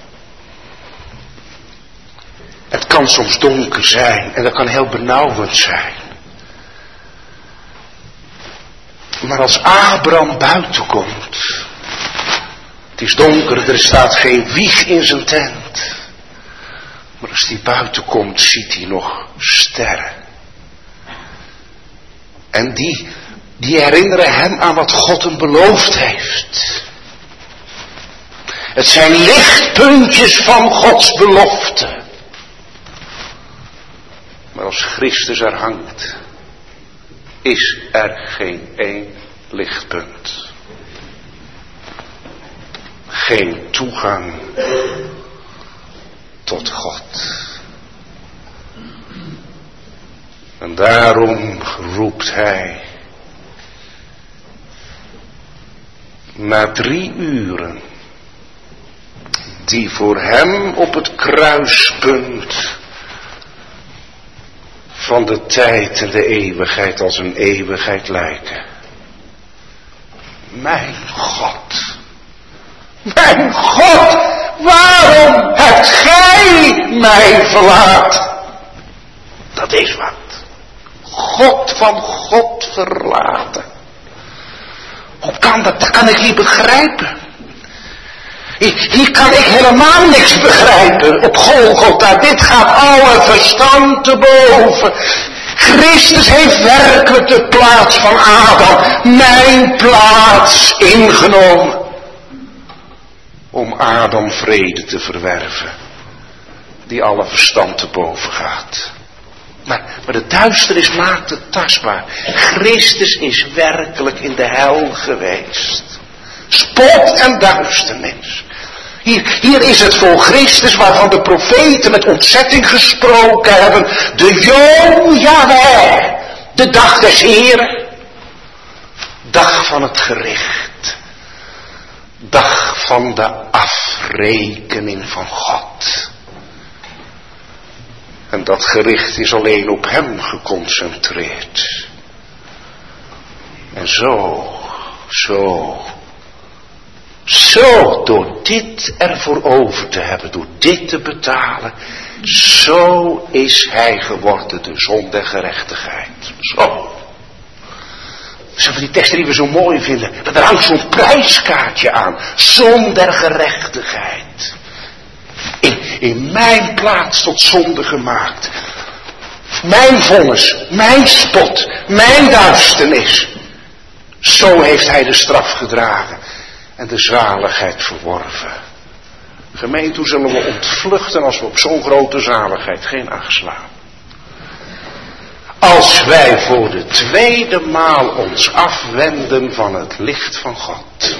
Het kan soms donker zijn en dat kan heel benauwend zijn. Maar als Abraham buiten komt, het is donker, er staat geen wieg in zijn tent. Maar als hij buiten komt, ziet hij nog sterren. En die herinneren hem aan wat God hem beloofd heeft. Het zijn lichtpuntjes van Gods belofte. Maar als Christus er hangt, is er geen één lichtpunt. Geen toegang tot God. En daarom roept hij, na 3 uren, die voor hem op het kruispunt van de tijd en de eeuwigheid als een eeuwigheid lijken. Mijn God, waarom hebt gij mij verlaten? Dat is wat. God van God verlaten. Hoe kan dat? Dat kan ik niet begrijpen. Hier kan ik helemaal niks begrijpen. Op Golgotha, dit gaat alle verstand te boven. Christus heeft werkelijk de plaats van Adam, mijn plaats, ingenomen. Om Adam vrede te verwerven, die alle verstand te boven gaat. Maar de duisternis maakt het tastbaar. Christus is werkelijk in de hel geweest. Spot en duisternis. Hier is het voor Christus waarvan de profeten met ontzetting gesproken hebben. De Yom Yahweh. De dag des Heren. Dag van het gericht. Dag van de afrekening van God. En dat gericht is alleen op hem geconcentreerd. En zo, door dit ervoor over te hebben, door dit te betalen, zo is hij geworden de zon der gerechtigheid. Zo. Zo van die teksten die we zo mooi vinden, er hangt zo'n prijskaartje aan. Zon der gerechtigheid. In mijn plaats tot zonde gemaakt. Mijn vonnis, mijn spot, mijn duisternis. Zo heeft hij de straf gedragen en de zaligheid verworven. Gemeente, hoe zullen we ontvluchten als we op zo'n grote zaligheid geen acht slaan? Als wij voor de tweede maal ons afwenden van het licht van God.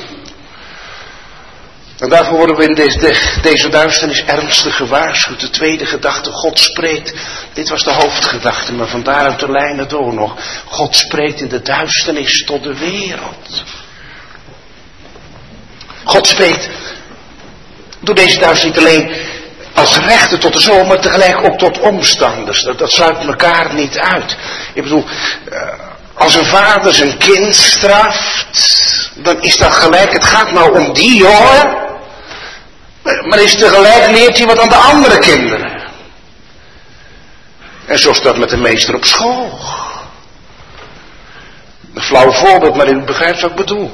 En daarvoor worden we in deze duisternis ernstig gewaarschuwd. De tweede gedachte, God spreekt. Dit was de hoofdgedachte, maar van daaruit de lijnen door nog. God spreekt in de duisternis tot de wereld. God spreekt door deze duisternis niet alleen als rechter tot de zoon, maar tegelijk ook tot omstanders. Dat sluit elkaar niet uit. Ik bedoel, als een vader zijn kind straft, dan is dat gelijk, het gaat nou om die jongen, maar is tegelijk leert hij wat aan de andere kinderen. En zo is dat met de meester op school. Een flauw voorbeeld, maar u begrijpt wat ik bedoel.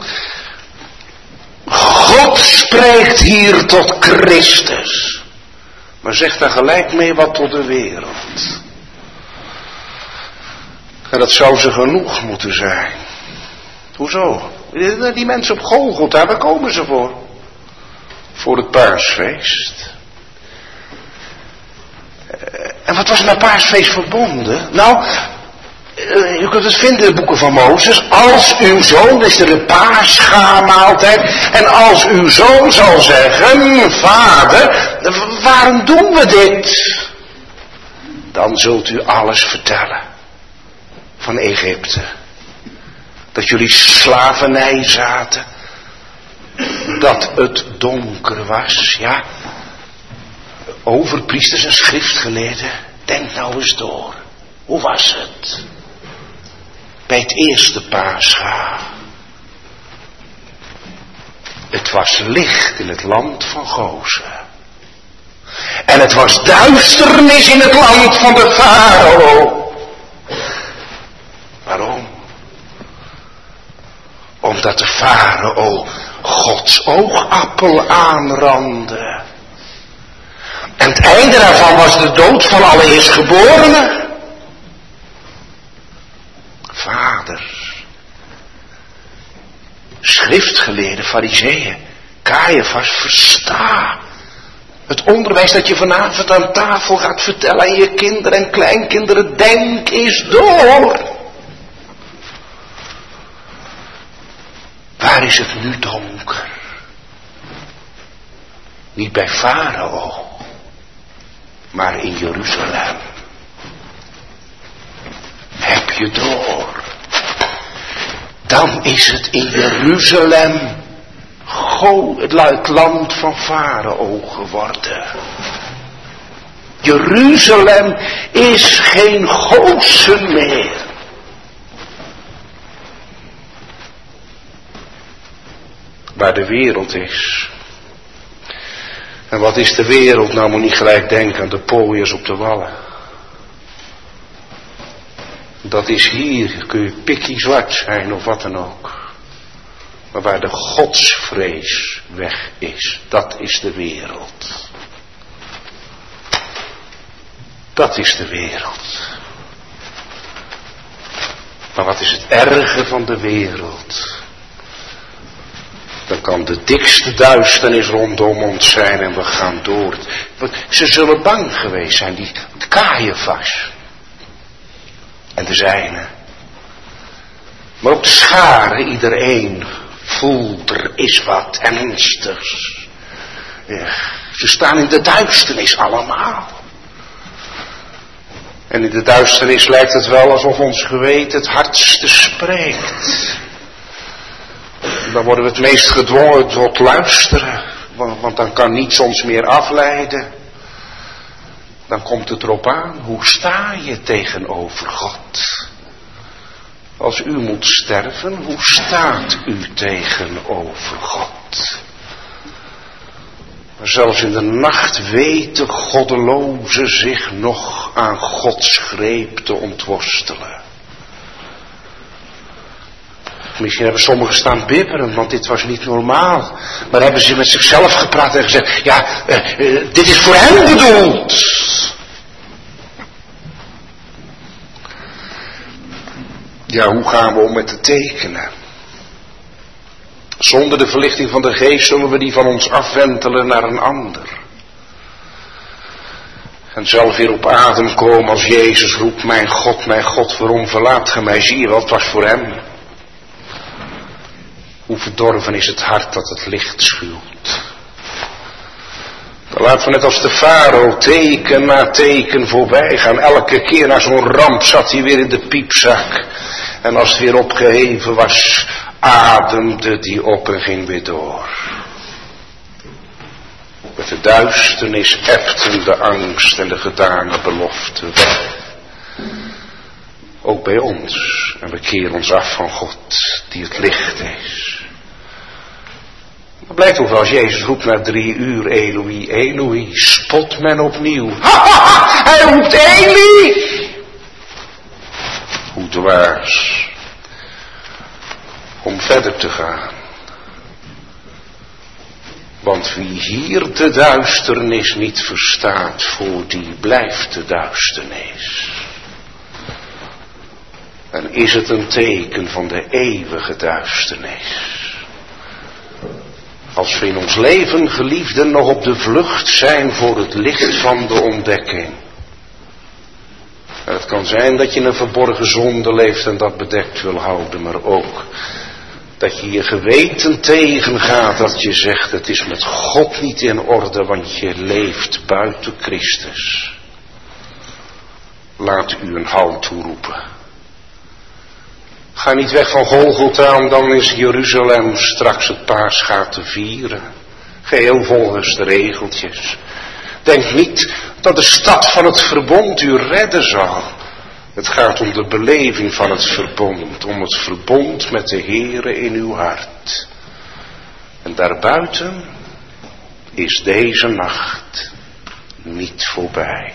God spreekt hier tot Christus, maar zegt daar gelijk mee wat tot de wereld. En dat zou ze genoeg moeten zijn. Hoezo? Die mensen op Golgotha, waar komen ze voor? Voor het paasfeest. En wat was er met paasfeest verbonden? Nou, je kunt het vinden in de boeken van Mozes. Als uw zoon, is er de paascha-maaltijd. En als uw zoon zal zeggen, vader, waarom doen we dit? Dan zult u alles vertellen. Van Egypte. Dat jullie slavernij zaten. Dat het donker was, ja. Overpriesters en schriftgeleerden. Denk nou eens door. Hoe was het? Bij het eerste Pascha. Het was licht in het land van Gozen. En het was duisternis in het land van de farao. Waarom? Omdat de farao Gods oogappel aanrandde. En het einde daarvan was de dood van alle eerstgeborenen. Vaders, schriftgeleerden, farizeeën, Caiaphas, versta het onderwijs dat je vanavond aan tafel gaat vertellen aan je kinderen en kleinkinderen. Denk eens door. Waar is het nu donker? Niet bij farao, maar in Jeruzalem. Heb je door? Dan is het in Jeruzalem het land van farao geworden. Jeruzalem is geen Gozen meer. Waar de wereld is. En wat is de wereld? Nou, moet niet gelijk denken aan de pooiers op de wallen. Dat is hier, kun je pikkie zwart zijn of wat dan ook. Maar waar de godsvrees weg is, dat is de wereld. Dat is de wereld. Maar wat is het erge van de wereld? Dan kan de dikste duisternis rondom ons zijn en we gaan door. Ze zullen bang geweest zijn, die Caiaphas. En de zijne. Maar ook de scharen, iedereen voelt er is wat ernstigs. Ja, ze staan in de duisternis allemaal. En in de duisternis lijkt het wel alsof ons geweten het hardste spreekt. Dan worden we het meest gedwongen tot luisteren. Want dan kan niets ons meer afleiden. Dan komt het erop aan. Hoe sta je tegenover God? Als u moet sterven, hoe staat u tegenover God? Maar zelfs in de nacht weten goddelozen zich nog aan Gods greep te ontworstelen. Misschien hebben sommigen staan bibberen, want dit was niet normaal. Maar hebben ze met zichzelf gepraat en gezegd, ja, dit is voor hem bedoeld. Ja, hoe gaan we om met de tekenen? Zonder de verlichting van de geest zullen we die van ons afwentelen naar een ander. En zelf weer op adem komen als Jezus roept, mijn God, waarom verlaat ge mij? Zie je wel, het was voor hem. Hoe verdorven is het hart dat het licht schuwt. Dan laten we net als de farao teken na teken voorbij gaan. Elke keer na zo'n ramp zat hij weer in de piepzak. En als het weer opgeheven was, ademde die op en ging weer door. Met de duisternis epten de angst en de gedane belofte weg. Ook bij ons. En we keren ons af van God, die het licht is. Het blijkt ook wel, als Jezus roept na 3 uur, Eloi, Eloi, spot men opnieuw. Hij roept Eli! Hoe dwaas om verder te gaan. Want wie hier de duisternis niet verstaat, voor die blijft de duisternis. En is het een teken van de eeuwige duisternis? Als we in ons leven, geliefden, nog op de vlucht zijn voor het licht van de ontdekking. En het kan zijn dat je een verborgen zonde leeft en dat bedekt wil houden, maar ook dat je je geweten tegengaat, dat je zegt het is met God niet in orde, want je leeft buiten Christus. Laat u een halt toeroepen. Ga niet weg van Golgotha, om dan is Jeruzalem straks het paasgaat te vieren. Geheel volgens de regeltjes. Denk niet dat de stad van het verbond u redden zal. Het gaat om de beleving van het verbond. Om het verbond met de Heere in uw hart. En daarbuiten is deze nacht niet voorbij.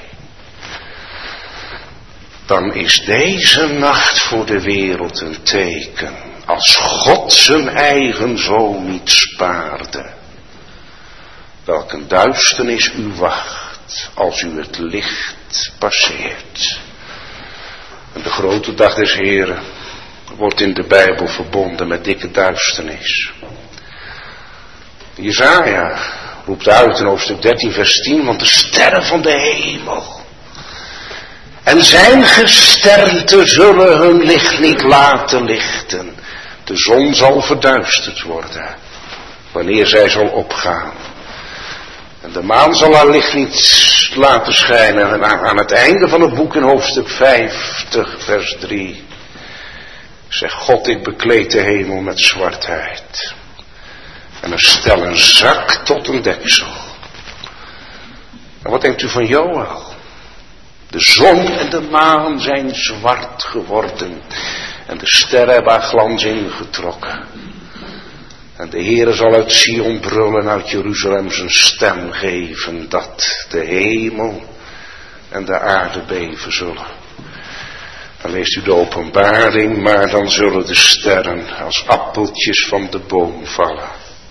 Dan is deze nacht voor de wereld een teken. Als God zijn eigen zoon niet spaarde. Welk een duisternis u wacht als u het licht passeert. En de grote dag des Heren wordt in de Bijbel verbonden met dikke duisternis. Jesaja roept uit in hoofdstuk 13 vers 10, want de sterren van de hemel en zijn gesternten zullen hun licht niet laten lichten. De zon zal verduisterd worden wanneer zij zal opgaan. En de maan zal haar licht niet laten schijnen. En aan het einde van het boek in hoofdstuk 50 vers 3 zegt God, ik bekleed de hemel met zwartheid. En er stel een zak tot een deksel. En wat denkt u van Joël? De zon en de maan zijn zwart geworden. En de sterren hebben haar glans ingetrokken. En de Heere zal uit Sion brullen, uit Jeruzalem zijn stem geven, dat de hemel en de aarde beven zullen. Dan leest u de Openbaring, maar dan zullen de sterren als appeltjes van de boom vallen.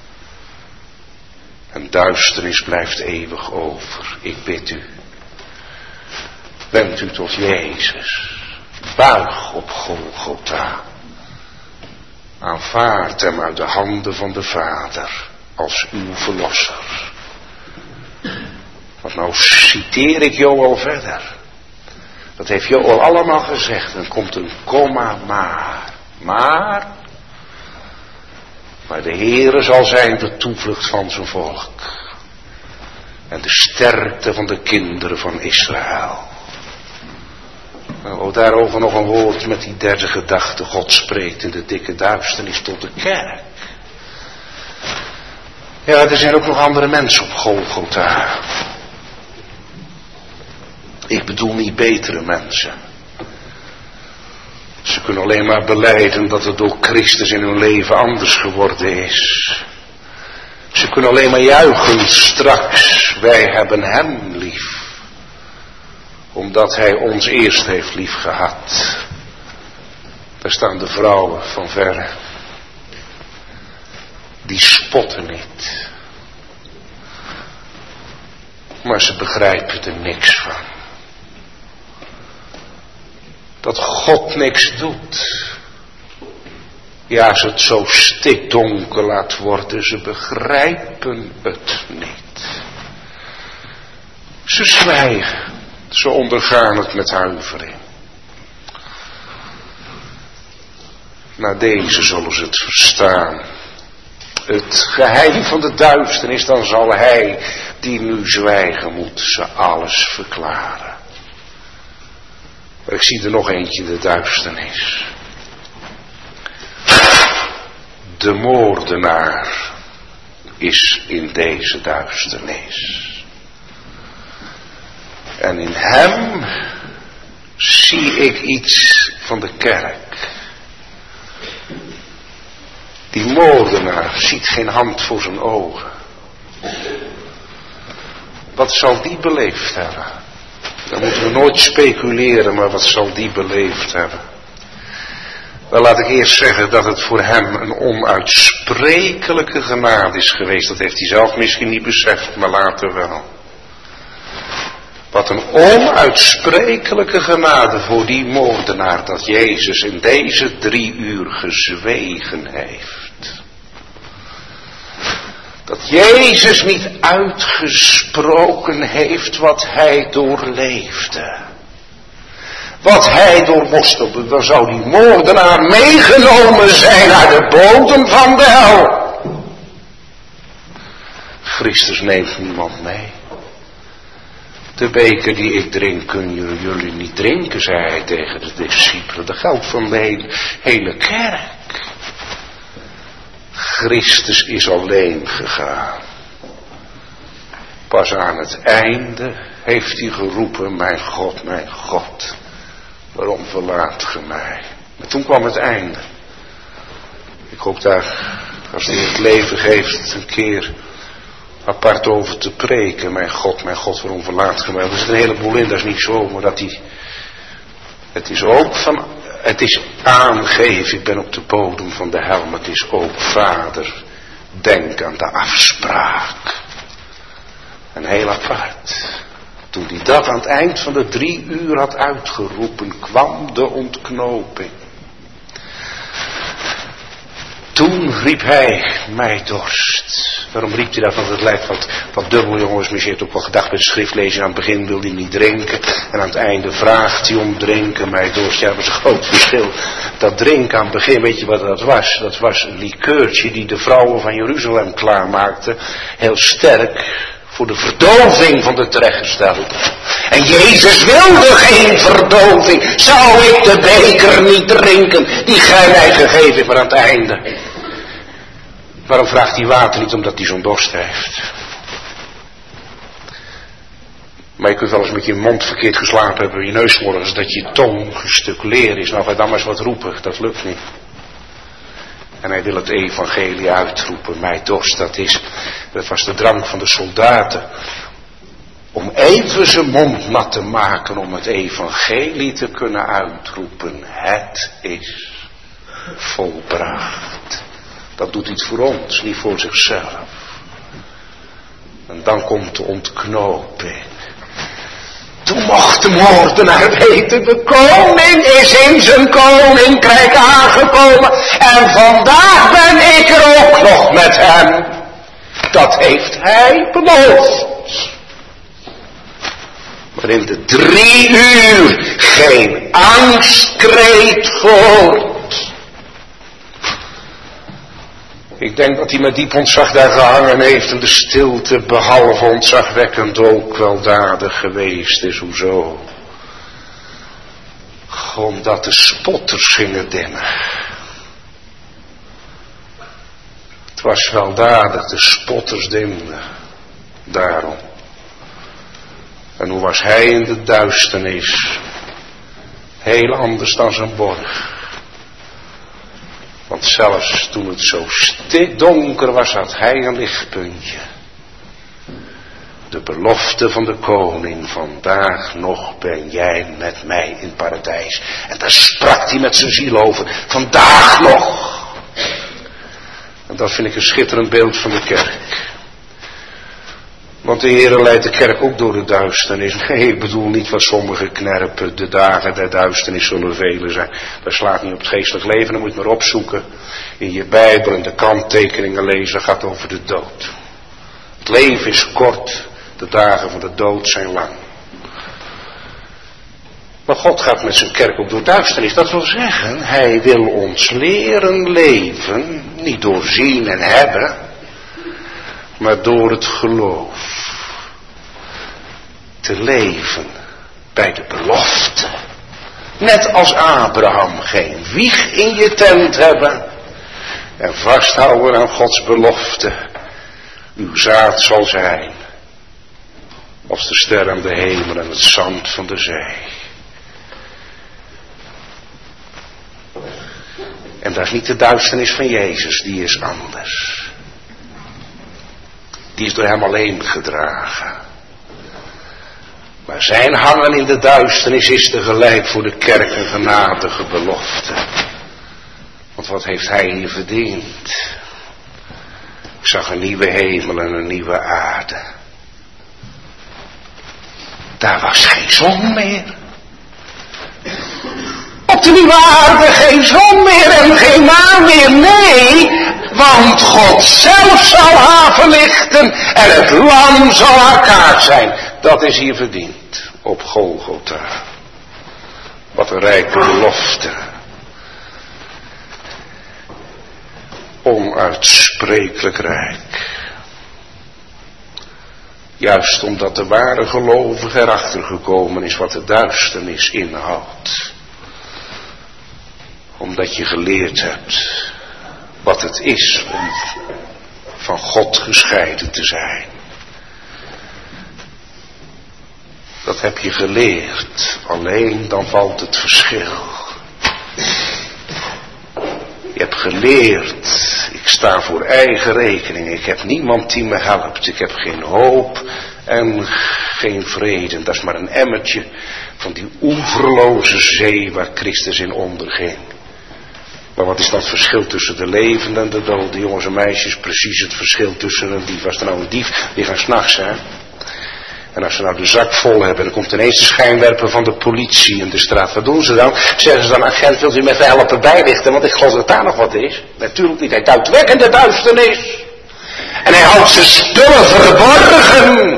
En duisternis blijft eeuwig over. Ik bid u, wendt u tot Jezus, buig op Golgotha. Aanvaard hem uit de handen van de Vader als uw verlosser. Want nou citeer ik Joël verder. Dat heeft Joël allemaal gezegd. Dan komt een komma maar de Heere zal zijn de toevlucht van zijn volk. En de sterkte van de kinderen van Israël. Nou, daarover nog een woord met die derde gedachte. God spreekt in de dikke duisternis tot de kerk. Ja, er zijn ook nog andere mensen op Golgotha. Ik bedoel niet betere mensen. Ze kunnen alleen maar belijden dat het door Christus in hun leven anders geworden is. Ze kunnen alleen maar juichen straks. Wij hebben hem lief. Omdat hij ons eerst heeft lief gehad. Daar staan de vrouwen van verre. Die spotten niet. Maar ze begrijpen er niks van. Dat God niks doet. Ja, ze het zo stikdonker laat worden. Ze begrijpen het niet. Ze zwijgen. Ze ondergaan het met huivering. Na deze zullen ze het verstaan. Het geheim van de duisternis, dan zal hij die nu zwijgen moet ze alles verklaren. Maar ik zie er nog eentje in de duisternis. De moordenaar is in deze duisternis. En in hem zie ik iets van de kerk. Die moordenaar ziet geen hand voor zijn ogen. Wat zal die beleefd hebben? Dan moeten we nooit speculeren, maar wat zal die beleefd hebben? Wel, laat ik eerst zeggen dat het voor hem een onuitsprekelijke genade is geweest. Dat heeft hij zelf misschien niet beseft, maar later wel. Wat een onuitsprekelijke genade voor die moordenaar dat Jezus in deze 3 uur gezwegen heeft. Dat Jezus niet uitgesproken heeft wat hij doorleefde. Wat hij door moest doen, dan zou die moordenaar meegenomen zijn naar de bodem van de hel. Christus neemt niemand mee. De beker die ik drink kunnen jullie niet drinken, zei hij tegen de discipelen. Dat geldt van de hele kerk. Christus is alleen gegaan. Pas aan het einde heeft hij geroepen, mijn God, waarom verlaat ge mij? Maar toen kwam het einde. Ik hoop daar, als hij het leven geeft, een keer apart over te preken. Mijn God, waarom verlaat ge mij? Er zit een heleboel in, dat is niet zo, maar dat hij... Het is ook van... Het is aangeven, ik ben op de bodem van de hel, maar het is ook, Vader, denk aan de afspraak. En heel apart. Toen hij dat aan het eind van de 3 uur had uitgeroepen, kwam de ontknoping. Toen riep hij, mij dorst. Waarom riep hij dat? Want het lijkt wat dubbel, jongens. Misschien heeft ook wel gedacht bij de schriftlezing. Aan het begin wil hij niet drinken. En aan het einde vraagt hij om drinken, mij dorst. Ja, dat is een groot verschil. Dat drinken aan het begin, weet je wat dat was? Dat was een likeurtje die de vrouwen van Jeruzalem klaarmaakten. Heel sterk. Voor de verdoving van de terechtgestelden. En Jezus wilde geen verdoving. Zou ik de beker niet drinken die gij mij gegeven hebt, maar aan het einde. Waarom vraagt hij water niet? Omdat hij zo'n dorst heeft. Maar je kunt wel eens met je mond verkeerd geslapen hebben, je neus morgens, dat je tong een stuk leer is. Nou, ga dan maar eens wat roepen, dat lukt niet. En hij wil het evangelie uitroepen, mij dorst, dat was de drang van de soldaten. Om even zijn mond nat te maken om het evangelie te kunnen uitroepen. Het is volbracht. Dat doet iets voor ons, niet voor zichzelf. En dan komt de ontknoping. Toen mocht de moordenaar weten, de koning is in zijn koninkrijk aangekomen. En vandaag ben ik er ook nog met hem. Dat heeft hij beloofd. Maar in de 3 uur geen angstkreet gehoord. Ik denk dat hij met diep ontzag daar gehangen heeft en de stilte behalve ontzagwekkend ook weldadig geweest is. Hoezo? Omdat de spotters gingen dimmen. Het was weldadig, de spotters dimden. Daarom. En hoe was hij in de duisternis? Heel anders dan zijn borg. Want zelfs toen het zo donker was, had hij een lichtpuntje. De belofte van de koning, vandaag nog ben jij met mij in het paradijs. En daar sprak hij met zijn ziel over, vandaag nog. En dat vind ik een schitterend beeld van de kerk. Want de Heere leidt de kerk ook door de duisternis. Nee, ik bedoel niet wat sommigen knerpen. De dagen der duisternis zullen vele zijn. Dat slaat niet op het geestelijk leven. Dan moet je maar opzoeken. In je Bijbel en de kanttekeningen lezen. Dat gaat over de dood. Het leven is kort. De dagen van de dood zijn lang. Maar God gaat met zijn kerk ook door duisternis. Dat wil zeggen, hij wil ons leren leven. Niet door zien en hebben. Maar door het geloof. Te leven bij de belofte. Net als Abraham geen wieg in je tent hebben. En vasthouden aan Gods belofte. Uw zaad zal zijn. Als de ster aan de hemel en het zand van de zee. En dat is niet de duisternis van Jezus, die is anders. Die is door hem alleen gedragen. Maar zijn hangen in de duisternis is tegelijk voor de kerk een genadige belofte. Want wat heeft hij hier verdiend? Ik zag een nieuwe hemel en een nieuwe aarde. Daar was geen zon meer. Op de nieuwe aarde geen zon meer en geen maan meer, nee. Want God zelf zal haar verlichten en het lam zal haar kaart zijn. Dat is hier verdiend op Golgotha. Wat een rijke belofte. Onuitsprekelijk rijk. Juist omdat de ware gelovige erachter gekomen is wat de duisternis inhoudt. Omdat je geleerd hebt wat het is om van God gescheiden te zijn. Dat heb je geleerd, alleen dan valt het verschil. Je hebt geleerd, ik sta voor eigen rekening, ik heb niemand die me helpt, ik heb geen hoop en geen vrede. Dat is maar een emmertje van die oeverloze zee waar Christus in onderging. Maar wat is dan het verschil tussen de levenden en de doden? Jongens en meisjes, precies het verschil tussen een dief. Als er nou een dief, die gaan 's nachts, hè. En als ze nou de zak vol hebben, dan komt ineens de schijnwerper van de politie in de straat. Wat doen ze dan? Zeggen ze dan, agent, wilt u me even helpen bijlichten? Want ik geloof dat daar nog wat is. Natuurlijk niet, hij duikt weg in de duisternis. En hij houdt zijn spullen verborgen.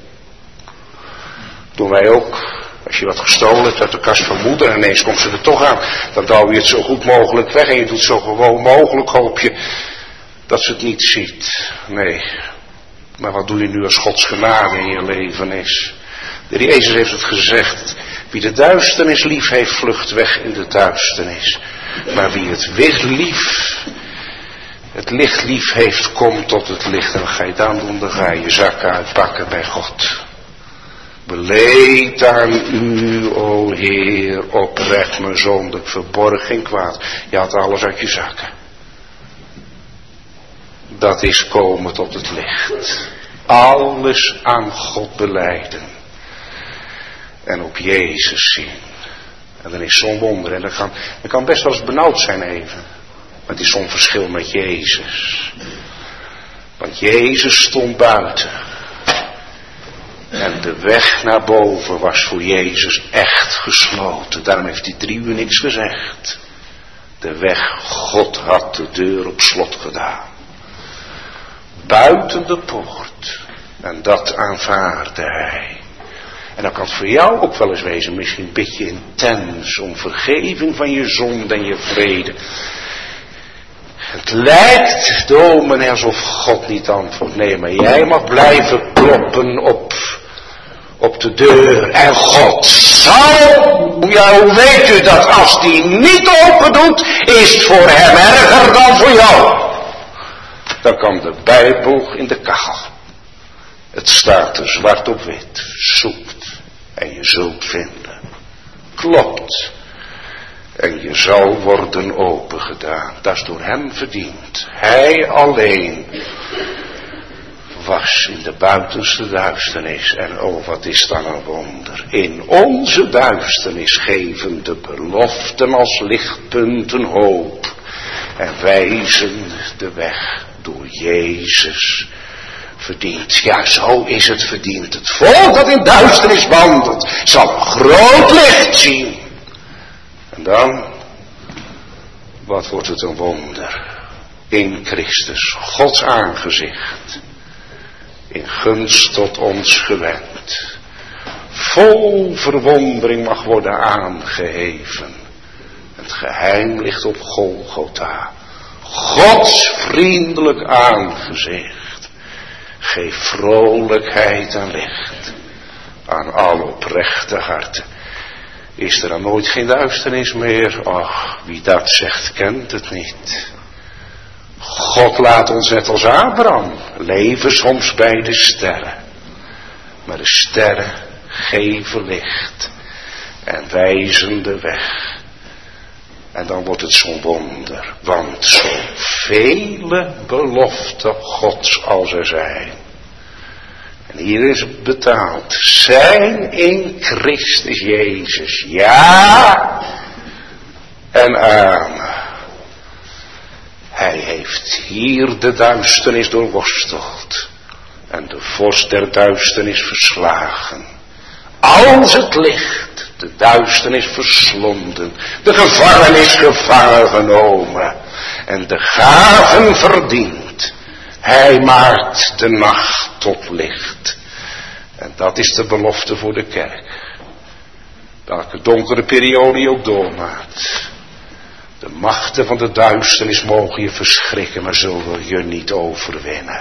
Doen wij ook. Als je wat gestolen hebt uit de kast van moeder en ineens komt ze er toch aan. Dan douw je het zo goed mogelijk weg en je doet het zo gewoon mogelijk. Hoop je dat ze het niet ziet. Nee. Maar wat doe je nu als Gods genade in je leven is? De Heer Jezus heeft het gezegd. Wie de duisternis lief heeft, vlucht weg in de duisternis. Maar wie het licht lief heeft, komt tot het licht. En wat ga je dan doen? Dan ga je je zakken uitpakken bij God. Beleed aan u, o Heer, oprecht mijn zonde. Ik verborg geen kwaad. Je had alles uit je zakken. Dat is komen tot het licht. Alles aan God belijden. En op Jezus zien. En dan is zo'n wonder. En dat kan best wel eens benauwd zijn even. Maar het is zo'n verschil met Jezus. Want Jezus stond buiten. En de weg naar boven was voor Jezus echt gesloten. Daarom heeft hij 3 uur niks gezegd. De weg, God had de deur op slot gedaan. Buiten de poort. En dat aanvaarde hij. En dan kan het voor jou ook wel eens wezen. Misschien een beetje intens. Om vergeving van je zonde en je vrede. Het lijkt, dominee, alsof God niet antwoordt. Nee, maar jij mag blijven kloppen op de deur. En God zal, ja, hoe weet u dat? Als die niet open doet, is het voor hem erger dan voor jou. Dan kan de Bijbel in de kachel. Het staat er zwart op wit. Zoekt en je zult vinden. Klopt. En je zal worden opengedaan. Dat is door hem verdiend. Hij alleen was in de buitenste duisternis. En oh, wat is dan een wonder. In onze duisternis geven de beloften als lichtpunten hoop. En wijzen de weg door Jezus verdiend. Ja, zo is het verdiend. Het volk dat in duisternis wandelt, zal een groot licht zien. En dan, wat wordt het een wonder. In Christus, Gods aangezicht, in gunst tot ons gewend. Vol verwondering mag worden aangeheven. Het geheim ligt op Golgotha. Gods vriendelijk aangezicht. Geef vrolijkheid en licht aan alle oprechte harten. Is er dan nooit geen duisternis meer? Ach, wie dat zegt, kent het niet. God laat ons net als Abraham leven soms bij de sterren. Maar de sterren geven licht en wijzen de weg. En dan wordt het zo'n wonder. Want zoveel beloften Gods als er zijn. En hier is het betaald. Zijn in Christus Jezus. Ja en amen. Hij heeft hier de duisternis doorworsteld. En de vorst der duisternis verslagen. Als het licht de duisternis verslonden, de gevangenis gevangen genomen en de gaven verdient, hij maakt de nacht tot licht. En dat is de belofte voor de kerk. Welke donkere periode je ook doormaakt. De machten van de duisternis mogen je verschrikken, maar zullen je niet overwinnen.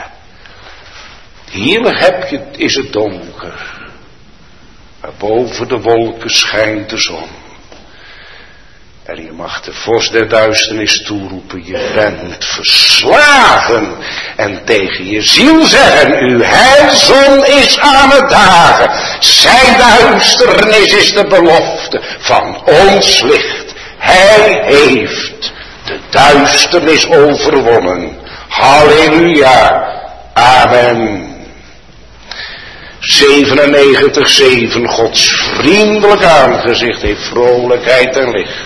Hier is het donker. Maar boven de wolken schijnt de zon. En je mag de vorst der duisternis toeroepen, je bent verslagen. En tegen je ziel zeggen, uw heilzon is aan het dagen. Zijn duisternis is de belofte van ons licht. Hij heeft de duisternis overwonnen. Halleluja. Amen. 97:7 Gods vriendelijk aangezicht heeft vrolijkheid en licht.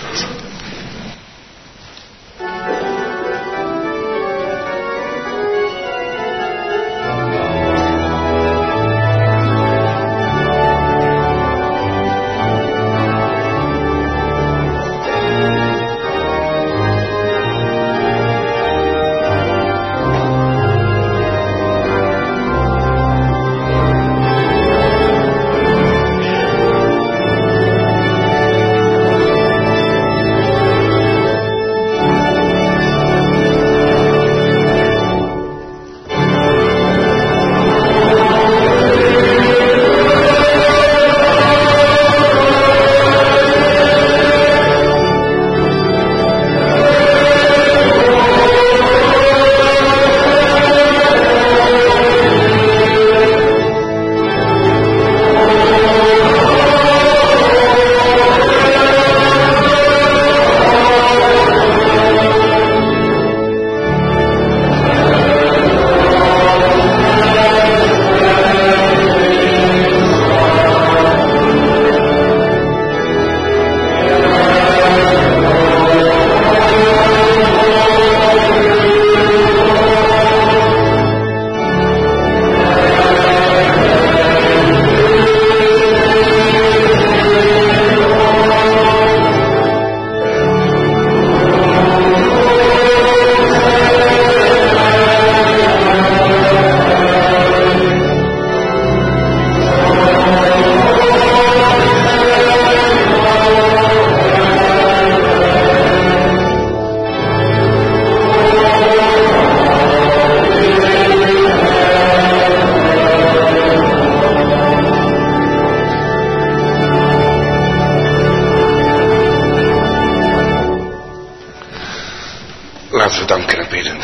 Laten we danken en bidden.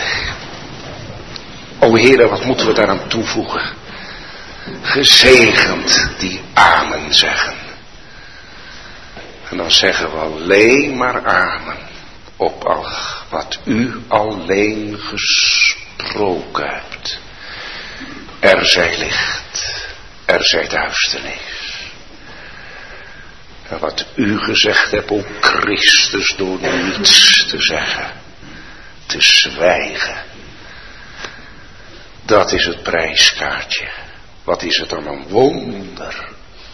O Heere, wat moeten we daaraan toevoegen? Gezegend die amen zeggen. En dan zeggen we alleen maar amen op wat u alleen gesproken hebt. Er zij licht, er zij duisternis. En wat u gezegd hebt, o Christus, door niets te zeggen, te zwijgen. Dat is het prijskaartje. Wat is het dan een wonder.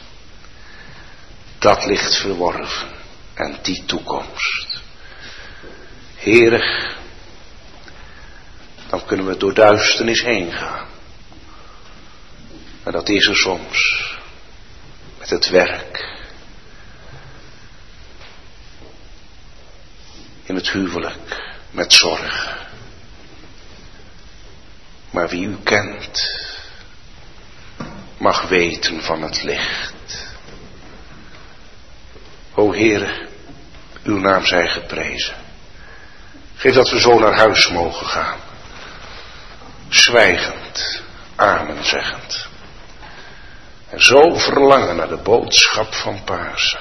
Dat ligt verworven. En die toekomst. Heere, dan kunnen we door duisternis heen gaan. En dat is er soms. Met het werk. In het huwelijk. Met zorg. Maar wie u kent, mag weten van het licht. O Heere, uw naam zij geprezen. Geef dat we zo naar huis mogen gaan. Zwijgend, amen zeggend. En zo verlangen naar de boodschap van Pasen.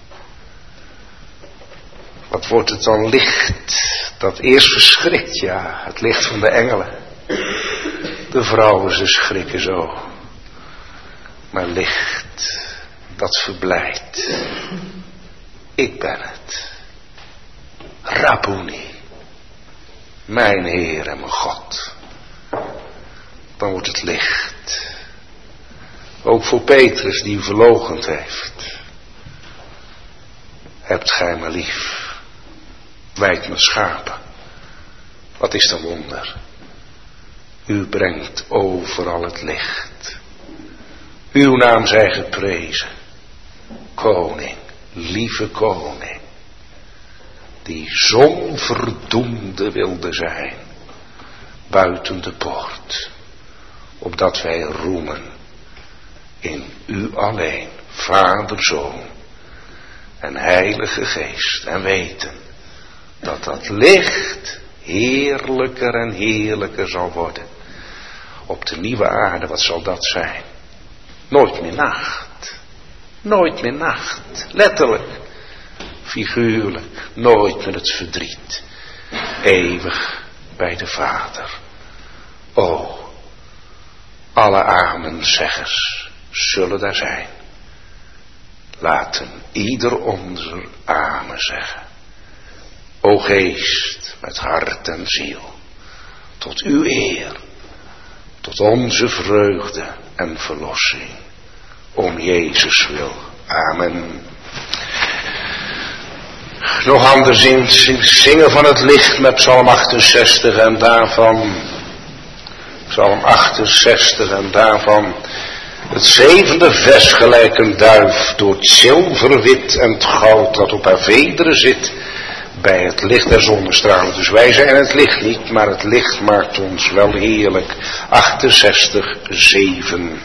Wat wordt het dan licht, dat eerst verschrikt, ja, het licht van de engelen. De vrouwen, ze schrikken zo. Maar licht, dat verblijdt. Ik ben het. Rabboni. Mijn Heer en mijn God. Dan wordt het licht. Ook voor Petrus die u verloochend heeft. Hebt gij me lief. Wijdt me schapen. Wat is dat wonder? U brengt overal het licht. Uw naam zij geprezen. Koning, lieve koning. Die zonverdoemde wilde zijn. Buiten de poort. Opdat wij roemen. In u alleen, Vader, Zoon en Heilige Geest. En weten dat dat licht heerlijker en heerlijker zal worden. Op de nieuwe aarde, wat zal dat zijn? Nooit meer nacht. Nooit meer nacht. Letterlijk. Figuurlijk. Nooit meer het verdriet. Eeuwig bij de Vader. O, alle amenzeggers zullen daar zijn. Laten ieder onze amen zeggen. O Geest, met hart en ziel, tot uw eer, tot onze vreugde en verlossing, om Jezus wil. Amen. Nog anderszins zingen van het licht met Psalm 68 en daarvan Psalm 68 en daarvan het 7e vers gelijk een duif door het zilverwit en het goud dat op haar vederen zit bij het licht der zonnestralen. Dus wij zijn het licht niet, maar het licht maakt ons wel heerlijk. 68, 7.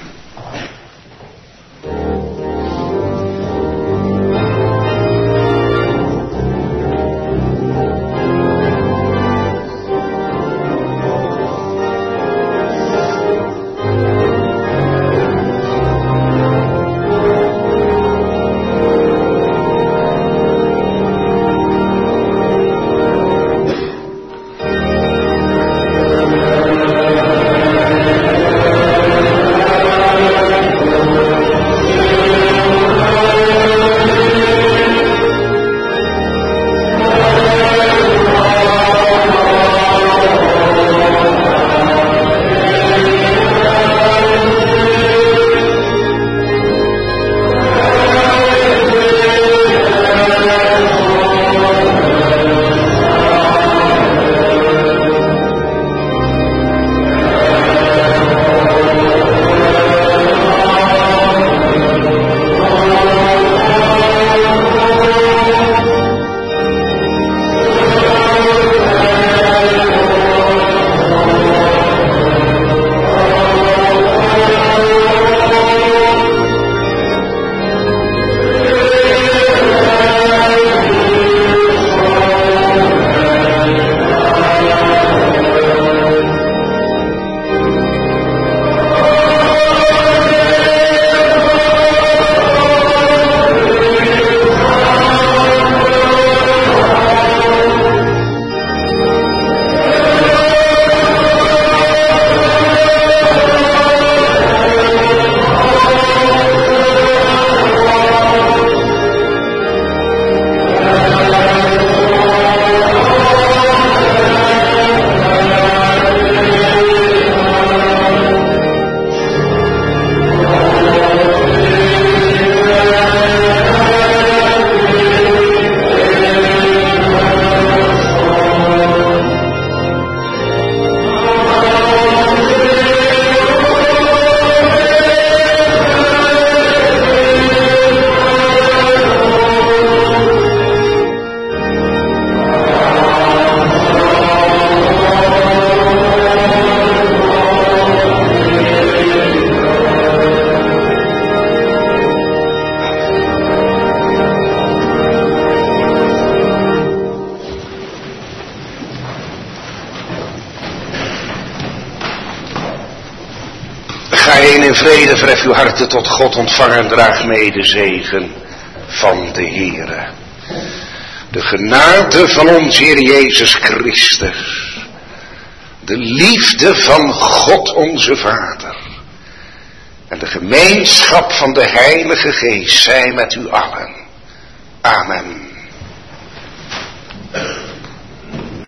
In vrede verhef uw harten tot God, ontvang en draag mee de zegen van de Heere. De genade van ons Heer Jezus Christus. De liefde van God onze Vader. En de gemeenschap van de Heilige Geest zij met u allen. Amen.